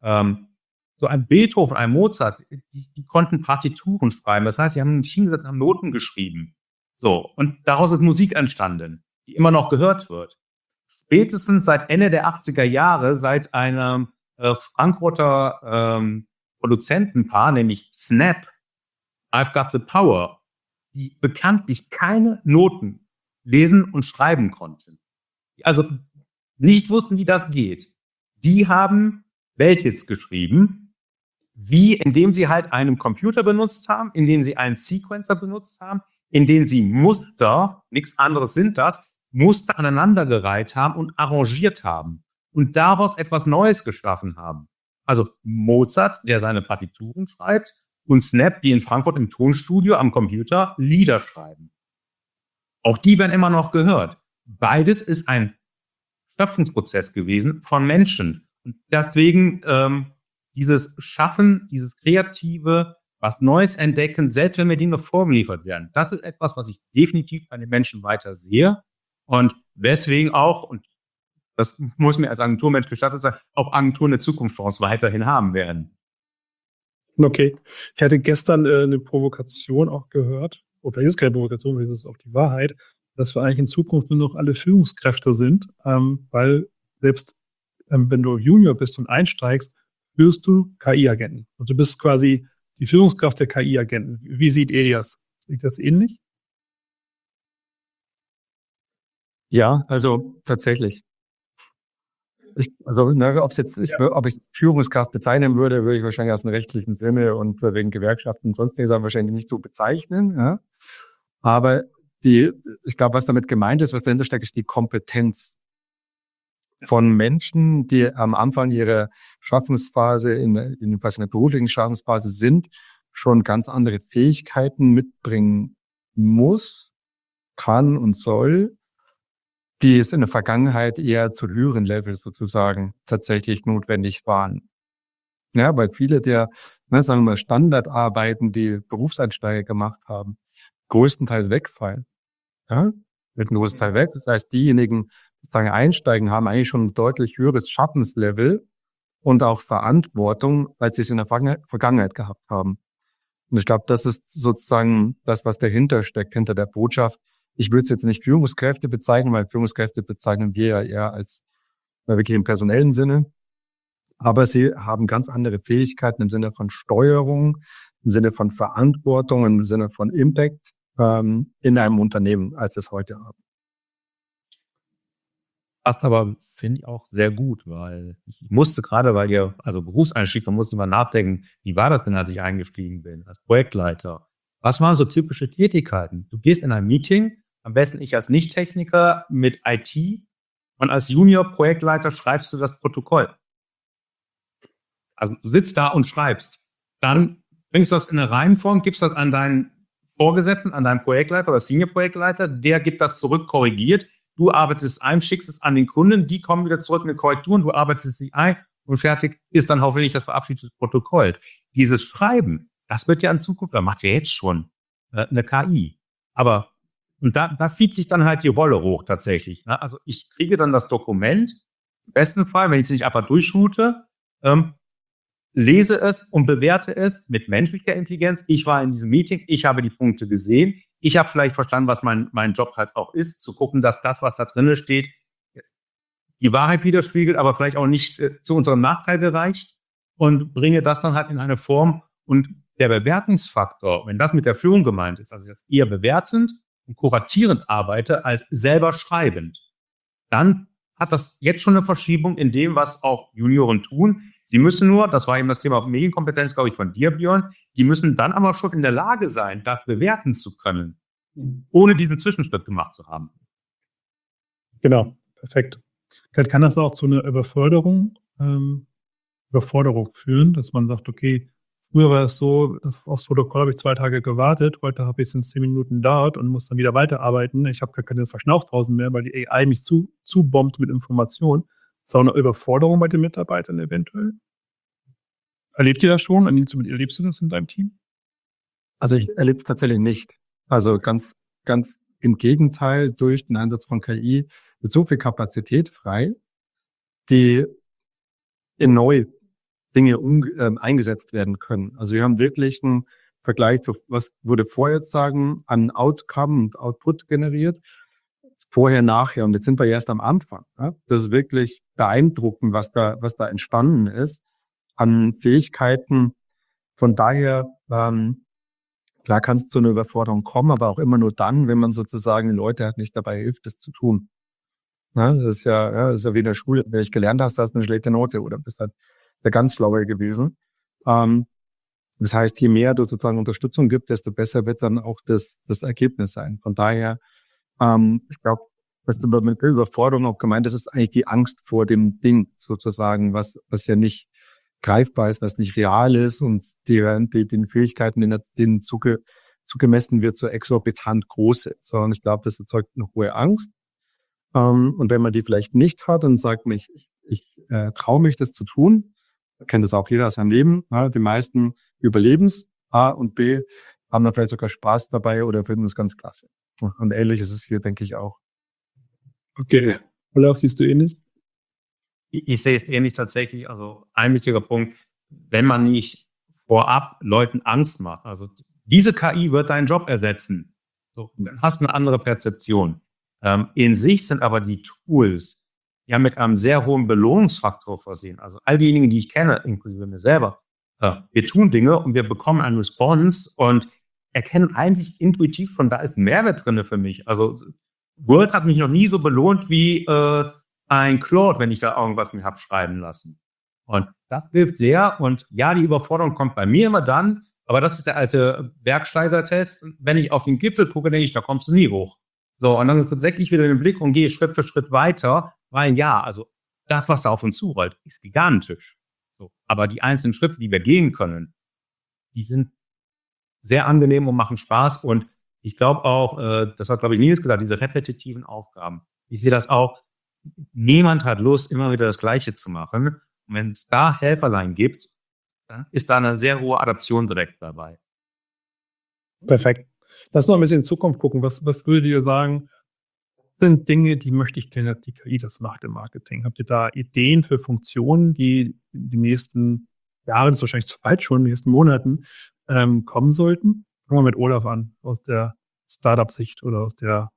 So ein Beethoven, ein Mozart, die konnten Partituren schreiben. Das heißt, sie haben sich hingesetzt und haben Noten geschrieben. So, und daraus ist Musik entstanden, die immer noch gehört wird. Spätestens seit Ende der 80er Jahre, seit einem Frankfurter Produzentenpaar, nämlich Snap, I've Got the Power, die bekanntlich keine Noten lesen und schreiben konnten. Also nicht wussten, wie das geht. Die haben Welthits geschrieben, indem sie halt einen Computer benutzt haben, indem sie einen Sequencer benutzt haben, indem sie Muster, nichts anderes sind das, Muster aneinandergereiht haben und arrangiert haben und daraus etwas Neues geschaffen haben. Also Mozart, der seine Partituren schreibt, und Snap, die in Frankfurt im Tonstudio am Computer Lieder schreiben. Auch die werden immer noch gehört. Beides ist ein Schöpfungsprozess gewesen von Menschen. Und deswegen dieses Schaffen, dieses Kreative, was Neues entdecken, selbst wenn mir Dinge vorgeliefert werden, das ist etwas, was ich definitiv bei den Menschen weiter sehe. Und deswegen auch, und das muss mir als Agenturmensch gestattet sein, auch Agenturen eine Zukunftsfonds weiterhin haben werden. Okay. Ich hatte gestern eine Provokation auch gehört, oder ist keine Provokation, das ist auch die Wahrheit, dass wir eigentlich in Zukunft nur noch alle Führungskräfte sind, weil selbst wenn du Junior bist und einsteigst, führst du KI-Agenten. Also du bist quasi die Führungskraft der KI-Agenten. Wie sieht ihr das? Sieht das ähnlich? Ja, also tatsächlich. Ob ich Führungskraft bezeichnen würde ich wahrscheinlich aus den rechtlichen Sinne und wegen Gewerkschaften und sonstigen Sachen wahrscheinlich nicht so bezeichnen. Ja. Aber ich glaube, was damit gemeint ist, was dahinter steckt, ist die Kompetenz von Menschen, die am Anfang ihrer Schaffensphase, in der beruflichen Schaffensphase sind, schon ganz andere Fähigkeiten mitbringen muss, kann und soll, die es in der Vergangenheit eher zu höheren Levels sozusagen tatsächlich notwendig waren. Ja, weil viele der, sagen wir mal, Standardarbeiten, die Berufseinsteiger gemacht haben, größtenteils wegfallen. Ja, wird ein großes Teil weg. Das heißt, diejenigen, die sozusagen einsteigen, haben eigentlich schon ein deutlich höheres Schaffenslevel und auch Verantwortung, als sie es in der Vergangenheit gehabt haben. Und ich glaube, das ist sozusagen das, was dahinter steckt, hinter der Botschaft. Ich würde es jetzt nicht Führungskräfte bezeichnen, weil Führungskräfte bezeichnen wir ja eher als wirklich im personellen Sinne. Aber sie haben ganz andere Fähigkeiten im Sinne von Steuerung, im Sinne von Verantwortung, im Sinne von Impact in einem Unternehmen, als es heute haben. Passt aber, finde ich, auch sehr gut, weil ich musste gerade, Berufseinstieg, man musste mal nachdenken, wie war das denn, als ich eingestiegen bin, als Projektleiter? Was waren so typische Tätigkeiten? Du gehst in ein Meeting, am besten ich als Nicht-Techniker mit IT und als Junior-Projektleiter schreibst du das Protokoll. Also du sitzt da und schreibst. Dann bringst du das in eine Reihenform, gibst das an deinen Vorgesetzten, an deinen Projektleiter oder Senior-Projektleiter, der gibt das zurück, korrigiert, du arbeitest ein, schickst es an den Kunden, die kommen wieder zurück in eine Korrektur und du arbeitest sie ein und fertig ist dann hoffentlich das verabschiedete Protokoll. Dieses Schreiben, das wird ja in Zukunft, da macht ja jetzt schon eine KI. Aber und da zieht sich dann halt die Rolle hoch tatsächlich. Ne? Also ich kriege dann das Dokument, im besten Fall, wenn ich es nicht einfach durchroute, lese es und bewerte es mit menschlicher Intelligenz. Ich war in diesem Meeting, ich habe die Punkte gesehen. Ich habe vielleicht verstanden, was mein Job halt auch ist, zu gucken, dass das, was da drin steht, die Wahrheit widerspiegelt, aber vielleicht auch nicht zu unserem Nachteil gereicht und bringe das dann halt in eine Form. Und der Bewertungsfaktor, wenn das mit der Führung gemeint ist, dass ich das eher bewertend und kuratierend arbeite, als selber schreibend, dann hat das jetzt schon eine Verschiebung in dem, was auch Junioren tun. Sie müssen nur, das war eben das Thema Medienkompetenz, glaube ich, von dir, Björn, die müssen dann aber schon in der Lage sein, das bewerten zu können, ohne diesen Zwischenschritt gemacht zu haben. Genau, perfekt. Kann das auch zu einer Überforderung führen, dass man sagt, okay, früher war es so, aufs Protokoll habe ich 2 Tage gewartet, heute habe ich es in 10 Minuten dort und muss dann wieder weiterarbeiten. Ich habe gar keine Verschnaufpausen mehr, weil die AI mich zubombt mit Informationen. Ist auch eine Überforderung bei den Mitarbeitern eventuell? Erlebt ihr das schon? Erlebst du das in deinem Team? Also ich erlebe es tatsächlich nicht. Also ganz im Gegenteil, durch den Einsatz von KI wird so viel Kapazität frei, die in neue Dinge eingesetzt werden können. Also wir haben wirklich einen Vergleich zu, was wurde vorher jetzt sagen, an Outcome und Output generiert, vorher, nachher. Und jetzt sind wir erst am Anfang. Ja? Das ist wirklich beeindruckend, was da entstanden ist an Fähigkeiten. Von daher, klar kann es zu einer Überforderung kommen, aber auch immer nur dann, wenn man sozusagen die Leute halt nicht dabei hilft, das zu tun. Ja, das ist ja wie in der Schule. Wenn du gelernt hast, hast du eine schlechte Note oder bist halt der ganz Schlaue gewesen. Das heißt, je mehr du sozusagen Unterstützung gibst, desto besser wird dann auch das Ergebnis sein. Von daher, ich glaube, was du mit der Überforderung auch gemeint hast, ist eigentlich die Angst vor dem Ding sozusagen, was ja nicht greifbar ist, was nicht real ist und den Fähigkeiten, denen zugemessen wird, so exorbitant groß sind. So, und ich glaube, das erzeugt eine hohe Angst. Und wenn man die vielleicht nicht hat und sagt, ich traue mich, das zu tun, kennt das auch jeder aus seinem Leben. Ja, die meisten überleben es, A und B, haben da vielleicht sogar Spaß dabei oder finden es ganz klasse. Und ähnlich ist es hier, denke ich, auch. Okay. Olaf, siehst du ähnlich? Ich sehe es ähnlich tatsächlich. Also ein wichtiger Punkt, wenn man nicht vorab Leuten Angst macht. Also diese KI wird deinen Job ersetzen. So, dann hast du eine andere Perzeption. In sich sind aber die Tools ja mit einem sehr hohen Belohnungsfaktor versehen. Also all diejenigen, die ich kenne, inklusive mir selber, wir tun Dinge und wir bekommen eine Response und erkennen eigentlich intuitiv, von da ist ein Mehrwert drin für mich. Also Word hat mich noch nie so belohnt wie ein Claude, wenn ich da irgendwas mir habe schreiben lassen. Und das hilft sehr. Und ja, die Überforderung kommt bei mir immer dann, aber das ist der alte Bergsteiger-Test. Wenn ich auf den Gipfel gucke, denke ich, da kommst du nie hoch. So, und dann senke ich wieder den Blick und gehe Schritt für Schritt weiter, weil ja, also das, was da auf uns zurollt, ist gigantisch. So, aber die einzelnen Schritte, die wir gehen können, die sind sehr angenehm und machen Spaß. Und ich glaube auch, das hat, glaube ich, Nils gesagt, diese repetitiven Aufgaben. Ich sehe das auch, niemand hat Lust, immer wieder das Gleiche zu machen. Und wenn es da Helferlein gibt, dann ist da eine sehr hohe Adaption direkt dabei. Perfekt. Lass noch ein bisschen in Zukunft gucken. Was würdet ihr sagen, sind Dinge, die möchte ich gerne, dass die KI das macht im Marketing? Habt ihr da Ideen für Funktionen, die in den nächsten Jahren, das ist wahrscheinlich zu weit schon, in den nächsten Monaten kommen sollten? Fangen wir mit Olaf an, aus der Startup-Sicht oder aus der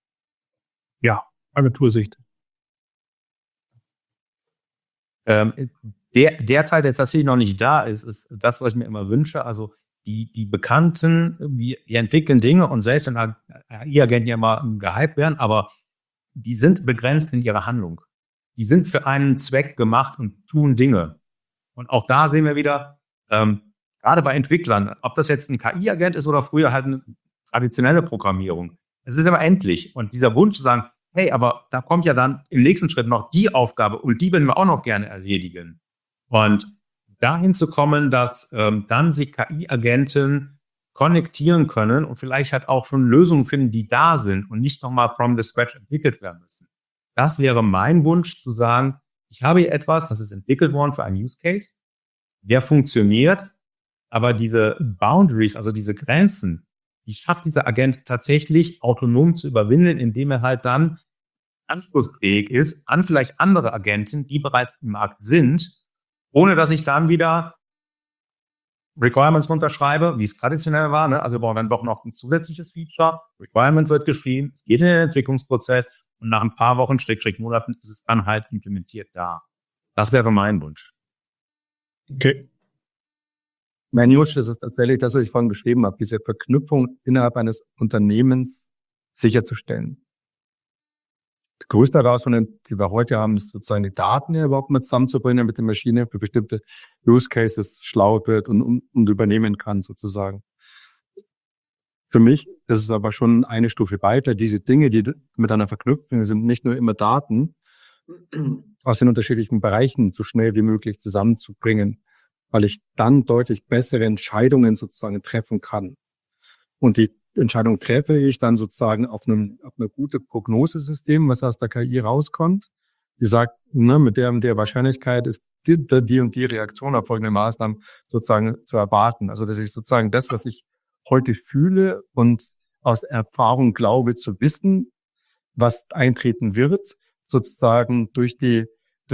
Agentursicht. Der Teil, der tatsächlich noch nicht da ist, ist das, was ich mir immer wünsche. Also die Bekannten, wir entwickeln Dinge und selbst wenn AI-Agenten ja mal gehypt werden, aber die sind begrenzt in ihrer Handlung. Die sind für einen Zweck gemacht und tun Dinge. Und auch da sehen wir wieder, gerade bei Entwicklern, ob das jetzt ein KI-Agent ist oder früher halt eine traditionelle Programmierung. Es ist immer endlich. Und dieser Wunsch zu sagen, hey, aber da kommt ja dann im nächsten Schritt noch die Aufgabe und die würden wir auch noch gerne erledigen. Und dahin zu kommen, dass dann sich KI-Agenten konnektieren können und vielleicht halt auch schon Lösungen finden, die da sind und nicht nochmal from the scratch entwickelt werden müssen. Das wäre mein Wunsch, zu sagen, ich habe hier etwas, das ist entwickelt worden für einen Use Case, der funktioniert, aber diese Boundaries, also diese Grenzen, die schafft dieser Agent tatsächlich autonom zu überwinden, indem er halt dann anschlussfähig ist an vielleicht andere Agenten, die bereits im Markt sind, ohne dass ich dann wieder Requirements runterschreibe, wie es traditionell war. Ne? Also wir brauchen dann doch noch ein zusätzliches Feature. Requirement wird geschrieben, es geht in den Entwicklungsprozess und nach ein paar Wochen, Monaten ist es dann halt implementiert da. Das wäre mein Wunsch. Okay. Mein Wunsch ist es tatsächlich das, was ich vorhin beschrieben habe, diese Verknüpfung innerhalb eines Unternehmens sicherzustellen. Die größte Herausforderung, die wir heute haben, ist sozusagen die Daten überhaupt mal zusammenzubringen mit der Maschine für bestimmte Use Cases schlau wird und übernehmen kann sozusagen. Für mich ist es aber schon eine Stufe weiter. Diese Dinge, die miteinander verknüpft sind, sind nicht nur immer Daten aus den unterschiedlichen Bereichen so schnell wie möglich zusammenzubringen, weil ich dann deutlich bessere Entscheidungen sozusagen treffen kann. Und die Entscheidung treffe ich dann sozusagen auf eine gute Prognosesystem, was aus der KI rauskommt. Die sagt, mit der Wahrscheinlichkeit ist die und die Reaktion auf folgende Maßnahmen sozusagen zu erwarten. Also das ist sozusagen das, was ich heute fühle und aus Erfahrung glaube zu wissen, was eintreten wird, sozusagen durch die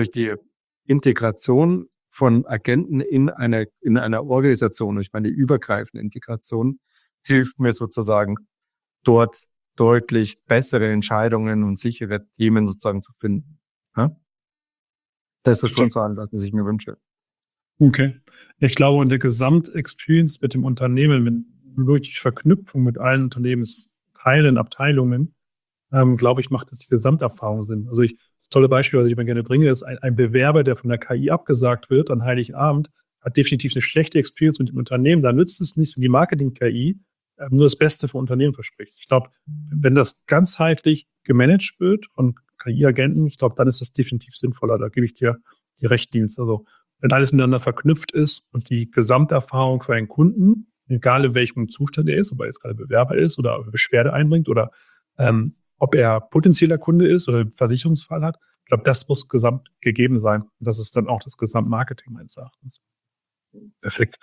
Integration von Agenten in einer Organisation, ich meine die übergreifende Integration, hilft mir sozusagen dort deutlich bessere Entscheidungen und sichere Themen sozusagen zu finden. Ja? Das ist schon so etwas, was ich mir wünsche. Okay. Ich glaube, in der Gesamtexperience mit dem Unternehmen, wenn wirklich Verknüpfung mit allen Unternehmensteilen, Abteilungen, glaube ich, macht das die Gesamterfahrung Sinn. Also das tolle Beispiel, was ich immer gerne bringe, ist ein Bewerber, der von der KI abgesagt wird an Heiligabend, hat definitiv eine schlechte Experience mit dem Unternehmen. Da nützt es nichts, wenn die Marketing-KI nur das Beste für Unternehmen verspricht. Ich glaube, wenn das ganzheitlich gemanagt wird von KI-Agenten, ich glaube, dann ist das definitiv sinnvoller. Da gebe ich dir die Rechtdienst. Also wenn alles miteinander verknüpft ist und die Gesamterfahrung für einen Kunden, egal in welchem Zustand er ist, ob er jetzt gerade Bewerber ist oder ob er Beschwerde einbringt oder ob er potenzieller Kunde ist oder einen Versicherungsfall hat, ich glaube, das muss gesamt gegeben sein. Und das ist dann auch das Gesamtmarketing meines Erachtens. Perfekt.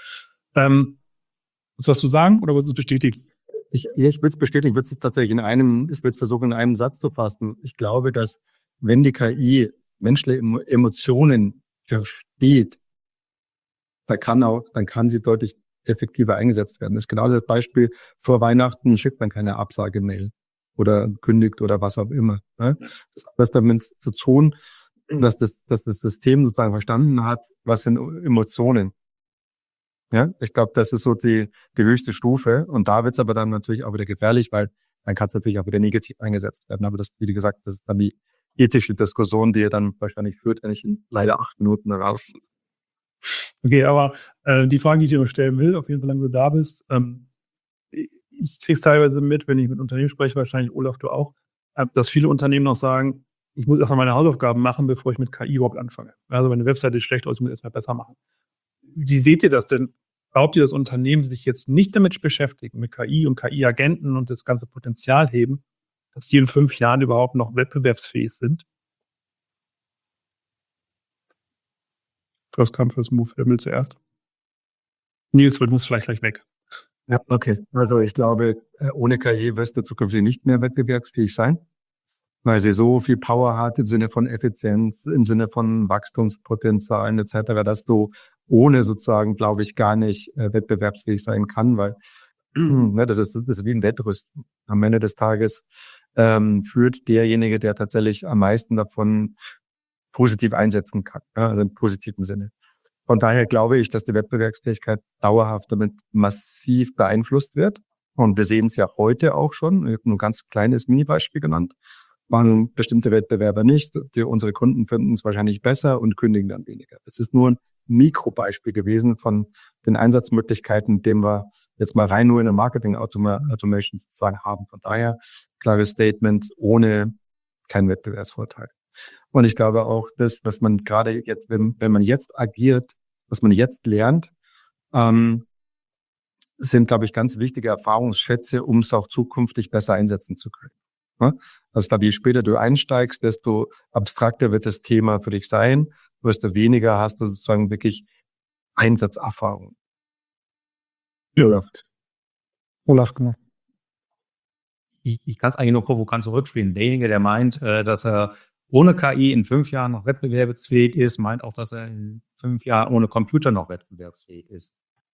Was du sagen oder was du bestätigt? Ich würde es bestätigen, ich würde es tatsächlich ich würde es versuchen, in einem Satz zu fassen. Ich glaube, dass wenn die KI menschliche Emotionen versteht, dann kann sie deutlich effektiver eingesetzt werden. Das ist genau das Beispiel, vor Weihnachten schickt man keine Absagemail oder kündigt oder was auch immer. Ne? Das hat was damit zu tun, dass das System sozusagen verstanden hat, was sind Emotionen. Ja, ich glaube, das ist so die höchste Stufe. Und da wird's aber dann natürlich auch wieder gefährlich, weil dann kann es natürlich auch wieder negativ eingesetzt werden. Aber das, wie gesagt, das ist dann die ethische Diskussion, die ihr dann wahrscheinlich führt, wenn ich in leider 8 Minuten raus. Okay, aber die Frage, die ich dir noch stellen will, auf jeden Fall, solange du da bist, ich krieg's teilweise mit, wenn ich mit Unternehmen spreche, wahrscheinlich Olaf, du auch, dass viele Unternehmen noch sagen, ich muss erstmal meine Hausaufgaben machen, bevor ich mit KI überhaupt anfange. Also meine Webseite ist schlecht aus, ich muss erstmal besser machen. Wie seht ihr das denn? Glaubt ihr, dass Unternehmen sich jetzt nicht damit beschäftigen, mit KI und KI-Agenten und das ganze Potenzial heben, dass die in 5 Jahren überhaupt noch wettbewerbsfähig sind? First come, first move. Wer will zuerst? Nils, du musst vielleicht gleich weg. Ja, okay. Also ich glaube, ohne KI wirst du zukünftig nicht mehr wettbewerbsfähig sein, weil sie so viel Power hat im Sinne von Effizienz, im Sinne von Wachstumspotenzialen etc., dass du ohne sozusagen, glaube ich, gar nicht wettbewerbsfähig sein kann, weil das ist wie ein Wettrüsten. Am Ende des Tages führt derjenige, der tatsächlich am meisten davon positiv einsetzen kann, also im positiven Sinne. Von daher glaube ich, dass die Wettbewerbsfähigkeit dauerhaft damit massiv beeinflusst wird. Und wir sehen es ja heute auch schon. Ich habe nur ein ganz kleines Mini-Beispiel genannt. Machen bestimmte Wettbewerber nicht. Unsere Kunden finden es wahrscheinlich besser und kündigen dann weniger. Es ist nur ein Mikrobeispiel gewesen von den Einsatzmöglichkeiten, den wir jetzt mal rein nur in der Marketing-Automation sozusagen haben. Von daher, klares Statement, ohne keinen Wettbewerbsvorteil. Und ich glaube auch, das, was man gerade jetzt, wenn man jetzt agiert, was man jetzt lernt, sind, glaube ich, ganz wichtige Erfahrungsschätze, um es auch zukünftig besser einsetzen zu können. Ja? Also ich glaube, je später du einsteigst, desto abstrakter wird das Thema für dich sein, desto weniger hast du sozusagen wirklich Einsatzerfahrung. Ja. Olaf, genau. Ich kann es eigentlich nur provokant zurückspielen. Derjenige, der meint, dass er ohne KI in 5 Jahren noch wettbewerbsfähig ist, meint auch, dass er in 5 Jahren ohne Computer noch wettbewerbsfähig ist.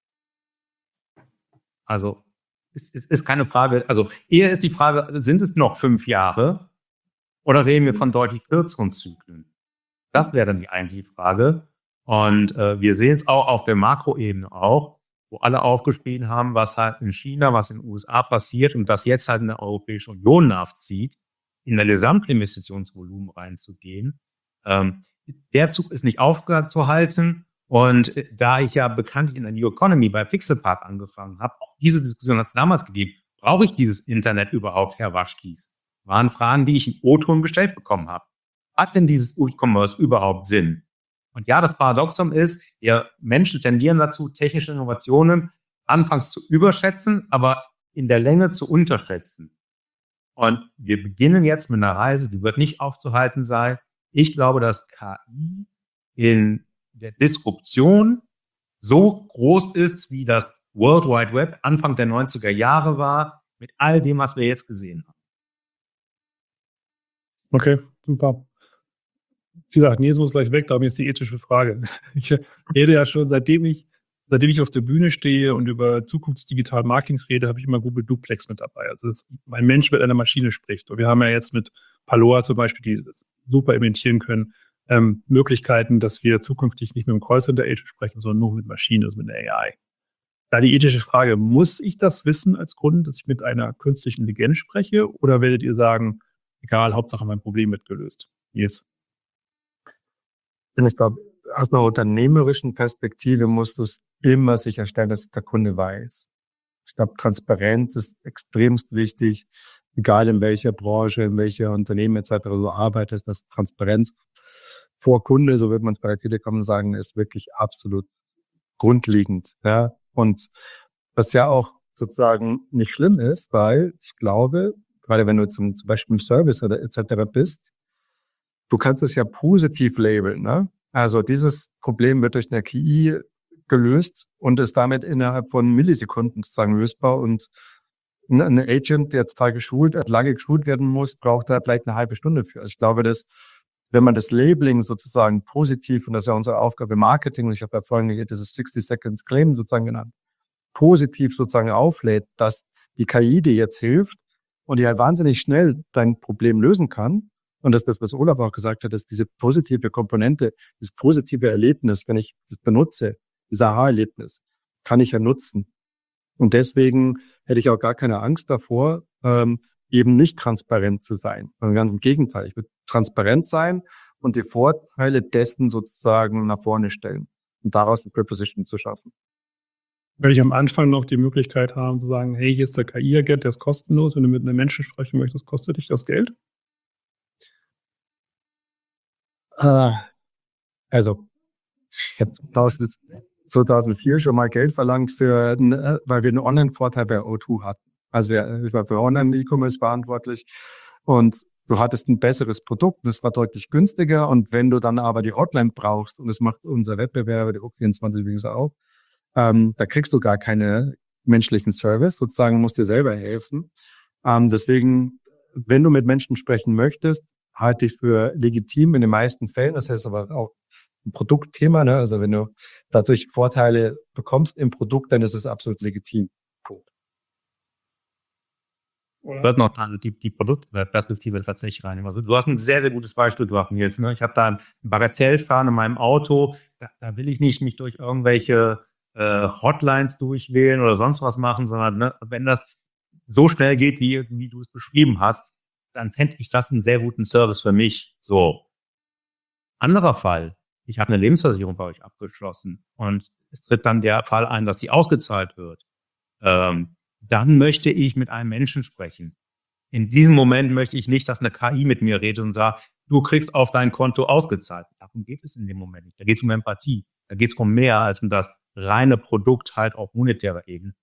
Also es ist keine Frage, also eher ist die Frage, sind es noch 5 Jahre oder reden wir von deutlich kürzeren Zyklen? Das wäre dann die eigentliche Frage. Und wir sehen es auch auf der Makroebene auch, wo alle aufgespielt haben, was halt in China, was in den USA passiert und das jetzt halt in der Europäischen Union nachzieht, in der Gesamtinvestitionsvolumen reinzugehen. Der Zug ist nicht aufzuhalten. Und da ich ja bekanntlich in der New Economy bei Pixelpark angefangen habe, auch diese Diskussion hat es damals gegeben, brauche ich dieses Internet überhaupt, Herr Waschkies? Waren Fragen, die ich im O-Ton gestellt bekommen habe. Hat denn dieses E-Commerce überhaupt Sinn? Und ja, das Paradoxon ist, wir Menschen tendieren dazu, technische Innovationen anfangs zu überschätzen, aber in der Länge zu unterschätzen. Und wir beginnen jetzt mit einer Reise, die wird nicht aufzuhalten sein. Ich glaube, dass KI in der Disruption so groß ist, wie das World Wide Web Anfang der 90er Jahre war, mit all dem, was wir jetzt gesehen haben. Okay, super. Wie gesagt, Nils muss gleich weg, darum jetzt die ethische Frage. Ich rede ja schon, seitdem ich auf der Bühne stehe und über zukunftsdigital Marketings rede, habe ich immer Google Duplex mit dabei. Also ein Mensch mit einer Maschine spricht. Und wir haben ja jetzt mit Paloa zum Beispiel, die das super imitieren können, Möglichkeiten, dass wir zukünftig nicht mit dem Callcenter-Agent sprechen, sondern nur mit Maschinen, also mit einer AI. Da die ethische Frage, muss ich das wissen als Grund, dass ich mit einer künstlichen Intelligenz spreche? Oder werdet ihr sagen, egal, Hauptsache mein Problem wird gelöst? Yes. Ich glaube, aus einer unternehmerischen Perspektive musst du es immer sicherstellen, dass der Kunde weiß. Ich glaube, Transparenz ist extremst wichtig, egal in welcher Branche, in welcher Unternehmen etc. du arbeitest, dass Transparenz vor Kunde, so wird man es bei der Telekom sagen, ist wirklich absolut grundlegend. Ja? Und was ja auch sozusagen nicht schlimm ist, weil ich glaube, gerade wenn du zum Beispiel im Service oder etc. bist, du kannst es ja positiv labeln. Ne? Also dieses Problem wird durch eine KI gelöst und ist damit innerhalb von Millisekunden sozusagen lösbar. Und ein Agent, der total lange geschult werden muss, braucht da vielleicht eine halbe Stunde für. Also ich glaube, dass wenn man das Labeling sozusagen positiv, und das ist ja unsere Aufgabe im Marketing, und ich habe ja vorhin dieses 60 Seconds Claim sozusagen genannt, positiv sozusagen auflädt, dass die KI dir jetzt hilft und die halt wahnsinnig schnell dein Problem lösen kann. Und das ist das, was Olaf auch gesagt hat, dass diese positive Komponente, dieses positive Erlebnis, wenn ich das benutze, dieses Aha-Erlebnis, kann ich ja nutzen. Und deswegen hätte ich auch gar keine Angst davor, eben nicht transparent zu sein. Sondern ganz im Gegenteil, ich würde transparent sein und die Vorteile dessen sozusagen nach vorne stellen und daraus eine Preposition zu schaffen. Werde ich am Anfang noch die Möglichkeit haben zu sagen, hey, hier ist der KI-Agent, der ist kostenlos, wenn du mit einem Menschen sprechen möchtest, kostet dich das Geld? Also, ich habe 2004 schon mal Geld verlangt weil wir einen Online-Vorteil bei O2 hatten. Also ich war für Online-E-Commerce verantwortlich und du hattest ein besseres Produkt, das war deutlich günstiger und wenn du dann aber die Hotline brauchst, und das macht unser Wettbewerber, der Hook24 übrigens auch, da kriegst du gar keine menschlichen Service, sozusagen musst dir selber helfen. Deswegen, wenn du mit Menschen sprechen möchtest, halte ich für legitim in den meisten Fällen. Das heißt aber auch ein Produktthema, ne? Also wenn du dadurch Vorteile bekommst im Produkt, dann ist es absolut legitim. Punkt. Du hast noch die Produktperspektive tatsächlich rein. Also du hast ein sehr, sehr gutes Beispiel gemacht jetzt. Ne? Ich habe da ein Bagatellfahren in meinem Auto. Da will ich nicht mich durch irgendwelche Hotlines durchwählen oder sonst was machen, sondern ne, wenn das so schnell geht, wie du es beschrieben hast, dann fände ich das einen sehr guten Service für mich. So. Anderer Fall. Ich habe eine Lebensversicherung bei euch abgeschlossen und es tritt dann der Fall ein, dass sie ausgezahlt wird. Dann möchte ich mit einem Menschen sprechen. In diesem Moment möchte ich nicht, dass eine KI mit mir redet und sagt, du kriegst auf dein Konto ausgezahlt. Darum geht es in dem Moment nicht. Da geht es um Empathie. Da geht es um mehr als um das reine Produkt halt auf monetärer Ebene.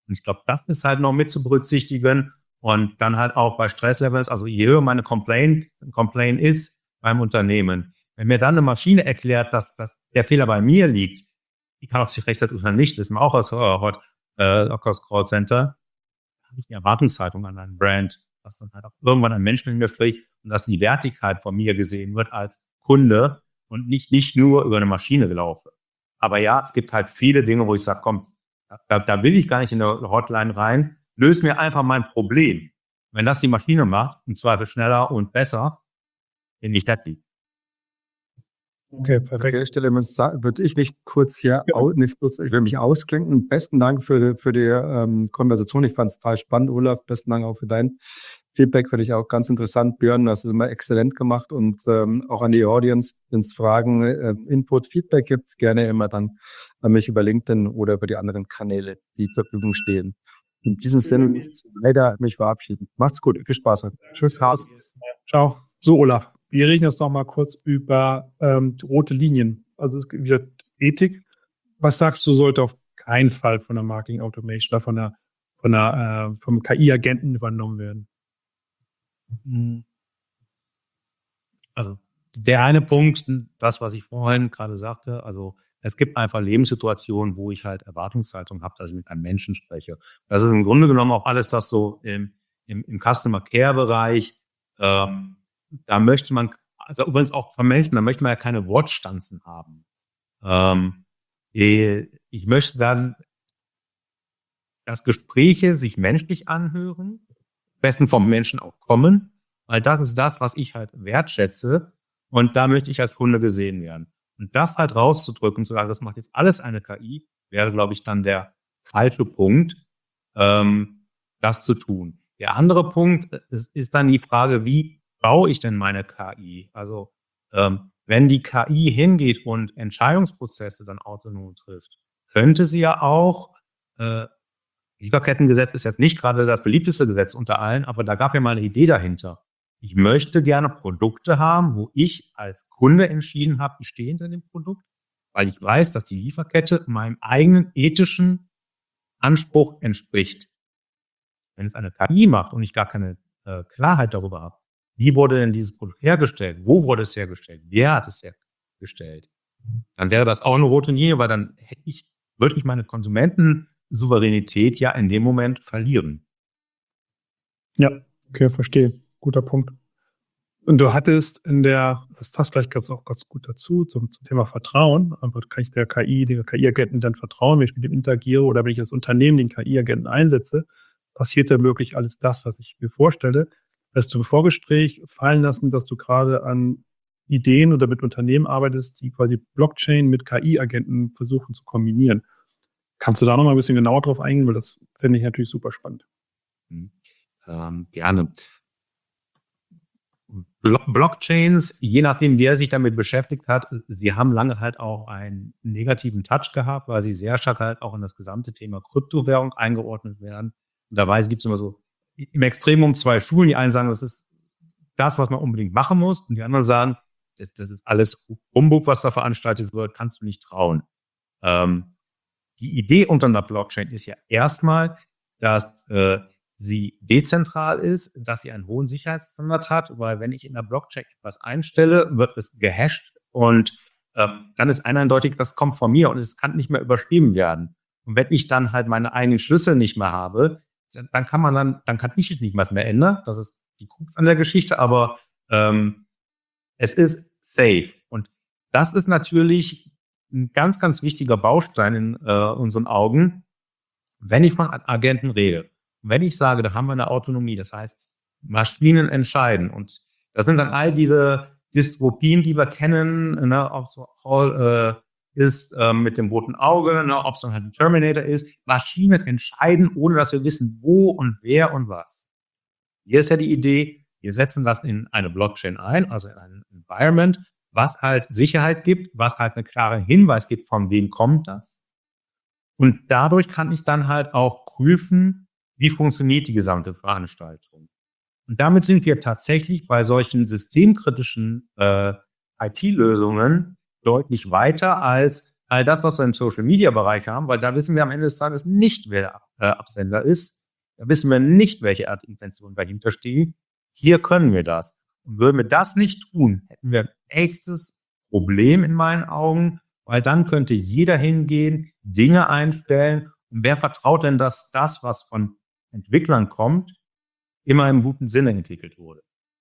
Und ich glaube, das ist halt noch mit zu berücksichtigen. Und dann halt auch bei Stresslevels, also je höher meine Complaint ist beim Unternehmen, wenn mir dann eine Maschine erklärt, dass der Fehler bei mir liegt, die kann auch sich rechtzeitig oder nicht, wissen wir auch aus Callcenter, habe ich eine Erwartungshaltung an einen Brand, dass dann halt auch irgendwann ein Mensch mit mir spricht und dass die Wertigkeit von mir gesehen wird als Kunde und nicht nur über eine Maschine gelaufen. Aber ja, es gibt halt viele Dinge, wo ich sage, komm, da will ich gar nicht in der Hotline rein, löse mir einfach mein Problem. Wenn das die Maschine macht, im Zweifel schneller und besser, bin ich happy. Okay, perfekt. An der Stelle würde ich mich kurz hier, ich will mich ausklinken. Besten Dank für die Konversation. Ich fand es total spannend, Olaf. Besten Dank auch für dein Feedback. Finde ich auch ganz interessant. Björn, du hast es immer exzellent gemacht. Und auch an die Audience, wenn es Fragen, Input, Feedback gibt, gerne immer dann an mich über LinkedIn oder über die anderen Kanäle, die zur Verfügung stehen. In diesem Sinne leider mich verabschieden. Macht's gut. Viel Spaß. Tschüss. Ciao. So, Olaf. Wir reden jetzt noch mal kurz über rote Linien. Also es gibt wieder Ethik. Was sagst du, sollte auf keinen Fall von der Marketing Automation oder vom KI-Agenten übernommen werden? Also der eine Punkt, das, was ich vorhin gerade sagte, also es gibt einfach Lebenssituationen, wo ich halt Erwartungshaltung habe, dass ich mit einem Menschen spreche. Das ist im Grunde genommen auch alles, das so im Customer Care Bereich, da möchte man, also übrigens auch von Menschen, da möchte man ja keine Wortstanzen haben. Ich möchte dann, dass Gespräche sich menschlich anhören, am besten vom Menschen auch kommen, weil das ist das, was ich halt wertschätze und da möchte ich als Kunde gesehen werden. Und das halt rauszudrücken, zu sagen, das macht jetzt alles eine KI, wäre, glaube ich, dann der falsche Punkt, das zu tun. Der andere Punkt ist dann die Frage, wie baue ich denn meine KI? Also wenn die KI hingeht und Entscheidungsprozesse dann autonom trifft, könnte sie ja auch, Lieferkettengesetz ist jetzt nicht gerade das beliebteste Gesetz unter allen, aber da gab ja mal eine Idee dahinter. Ich möchte gerne Produkte haben, wo ich als Kunde entschieden habe, ich stehe hinter dem Produkt, weil ich weiß, dass die Lieferkette meinem eigenen ethischen Anspruch entspricht. Wenn es eine KI macht und ich gar keine Klarheit darüber habe, wie wurde denn dieses Produkt hergestellt? Wo wurde es hergestellt? Wer hat es hergestellt? Dann wäre das auch eine rote Linie, weil dann würde ich meine Konsumentensouveränität ja in dem Moment verlieren. Ja, okay, verstehe. Guter Punkt. Und du hattest das passt vielleicht ganz gut dazu, zum Thema Vertrauen. Aber kann ich den KI-Agenten dann vertrauen, wenn ich mit dem interagiere oder wenn ich als Unternehmen den KI-Agenten einsetze? Passiert da wirklich alles das, was ich mir vorstelle? Hast du im Vorgespräch fallen lassen, dass du gerade an Ideen oder mit Unternehmen arbeitest, die quasi Blockchain mit KI-Agenten versuchen zu kombinieren. Kannst du da noch mal ein bisschen genauer drauf eingehen? Weil das finde ich natürlich super spannend. Gerne. Blockchains, je nachdem, wer sich damit beschäftigt hat, sie haben lange halt auch einen negativen Touch gehabt, weil sie sehr stark halt auch in das gesamte Thema Kryptowährung eingeordnet werden. Und dabei gibt es immer so im Extremum zwei Schulen. Die einen sagen, das ist das, was man unbedingt machen muss. Und die anderen sagen, das ist alles Humbug, was da veranstaltet wird, kannst du nicht trauen. Die Idee unter einer Blockchain ist ja erstmal, dass sie dezentral ist, dass sie einen hohen Sicherheitsstandard hat, weil wenn ich in der Blockchain etwas einstelle, wird es gehasht und dann ist eindeutig, das kommt von mir und es kann nicht mehr überschrieben werden. Und wenn ich dann halt meine eigenen Schlüssel nicht mehr habe, dann kann ich es nicht mehr ändern. Das ist die Krux an der Geschichte, aber es ist safe. Und das ist natürlich ein ganz, ganz wichtiger Baustein in unseren Augen, wenn ich von Agenten rede. Wenn ich sage, da haben wir eine Autonomie, das heißt, Maschinen entscheiden. Und das sind dann all diese Dystopien, die wir kennen, ne, ob es Hall ist mit dem roten Auge, ne, ob es dann halt ein Terminator ist. Maschinen entscheiden, ohne dass wir wissen, wo und wer und was. Hier ist ja die Idee, wir setzen das in eine Blockchain ein, also in ein Environment, was halt Sicherheit gibt, was halt einen klaren Hinweis gibt, von wem kommt das. Und dadurch kann ich dann halt auch prüfen, wie funktioniert die gesamte Veranstaltung. Und damit sind wir tatsächlich bei solchen systemkritischen IT-Lösungen deutlich weiter als all das, was wir im Social-Media-Bereich haben, weil da wissen wir am Ende des Tages nicht, wer der Absender ist. Da wissen wir nicht, welche Art Intention dahinter steht. Hier können wir das. Und würden wir das nicht tun, hätten wir ein echtes Problem in meinen Augen, weil dann könnte jeder hingehen, Dinge einstellen. Und wer vertraut denn, dass das, was von Entwicklern kommt, immer im guten Sinne entwickelt wurde?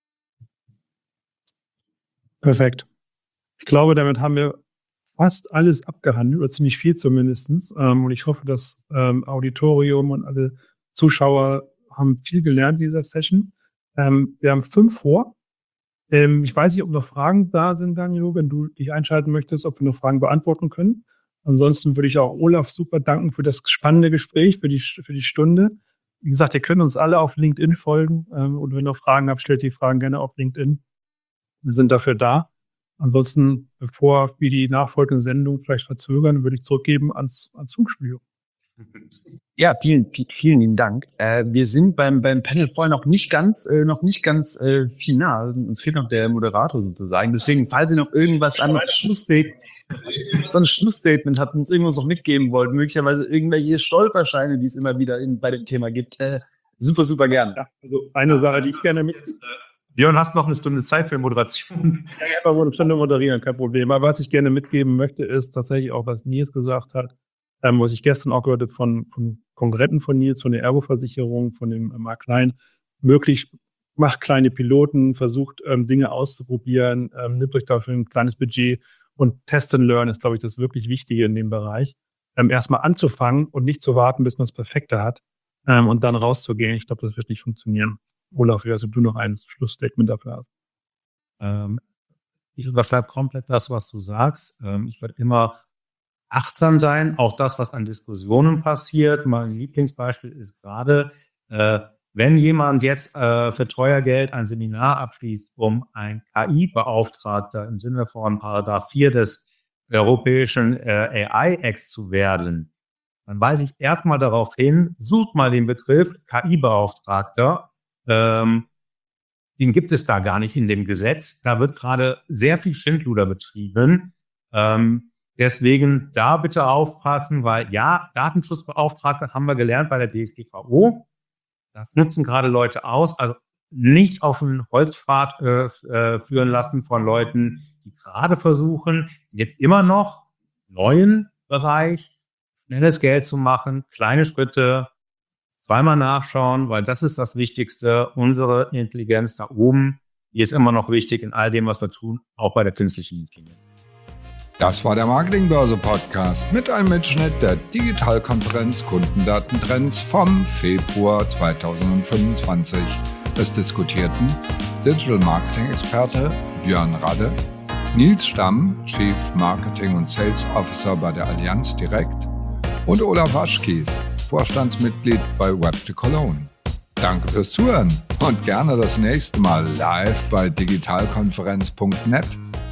Perfekt. Ich glaube, damit haben wir fast alles abgehandelt, oder ziemlich viel zumindest. Und ich hoffe, das Auditorium und alle Zuschauer haben viel gelernt in dieser Session. Wir haben 5 vor. Ich weiß nicht, ob noch Fragen da sind, Daniel, wenn du dich einschalten möchtest, ob wir noch Fragen beantworten können. Ansonsten würde ich auch Olaf super danken für das spannende Gespräch, für die Stunde. Wie gesagt, ihr könnt uns alle auf LinkedIn folgen. Und wenn ihr noch Fragen habt, stellt die Fragen gerne auf LinkedIn. Wir sind dafür da. Ansonsten, bevor wir die nachfolgende Sendung vielleicht verzögern, würde ich zurückgeben ans Funkstudio. Ja, vielen lieben Dank. Wir sind beim Panel vorhin noch nicht ganz final. Uns fehlt noch der Moderator sozusagen. Deswegen, falls ihr noch irgendwas an so ein Schlussstatement habt, uns irgendwas noch mitgeben wollt, möglicherweise irgendwelche Stolperscheine, die es immer wieder bei dem Thema gibt, super, super gerne. Ja, also eine Sache, die ich gerne Björn, hast noch eine Stunde Zeit für Moderation? Ja, ich habe eine Stunde moderieren, kein Problem. Aber was ich gerne mitgeben möchte, ist tatsächlich auch, was Nils gesagt hat, was ich gestern auch gehört habe von Konkurrenten von Nils, von der Ergo-Versicherung, von dem Mark Klein, macht kleine Piloten, versucht Dinge auszuprobieren, nimmt euch dafür ein kleines Budget und Test and Learn ist, glaube ich, das wirklich Wichtige in dem Bereich. Erstmal anzufangen und nicht zu warten, bis man das Perfekte hat und dann rauszugehen. Ich glaube, das wird nicht funktionieren. Olaf, also du noch ein Schlussstatement dafür hast. Ich überschreibe komplett das, was du sagst. Ich werde immer achtsam sein, auch das, was an Diskussionen passiert. Mein Lieblingsbeispiel ist gerade, wenn jemand jetzt für teuer Geld ein Seminar abschließt, um ein KI-Beauftragter im Sinne von Paragraph 4 des europäischen AI-Acts zu werden, dann weise ich erstmal darauf hin, sucht mal den Begriff KI-Beauftragter. Den gibt es da gar nicht in dem Gesetz. Da wird gerade sehr viel Schindluder betrieben. Deswegen da bitte aufpassen, weil ja, Datenschutzbeauftragte haben wir gelernt bei der DSGVO. Das nutzen gerade Leute aus. Also nicht auf einen Holzpfad führen lassen von Leuten, die gerade versuchen, jetzt immer noch neuen Bereich schnelles Geld zu machen, kleine Schritte, zweimal nachschauen, weil das ist das Wichtigste. Unsere Intelligenz da oben, die ist immer noch wichtig in all dem, was wir tun, auch bei der künstlichen Intelligenz. Das war der Marketingbörse-Podcast mit einem Mitschnitt der Digitalkonferenz Kundendatentrends vom Februar 2025. Es diskutierten Digital Marketing-Experte Björn Radde, Nils Stamm, Chief Marketing und Sales Officer bei der Allianz Direct und Olaf Waschkies, Vorstandsmitglied bei Web2Cologne. Danke fürs Zuhören und gerne das nächste Mal live bei digitalkonferenz.net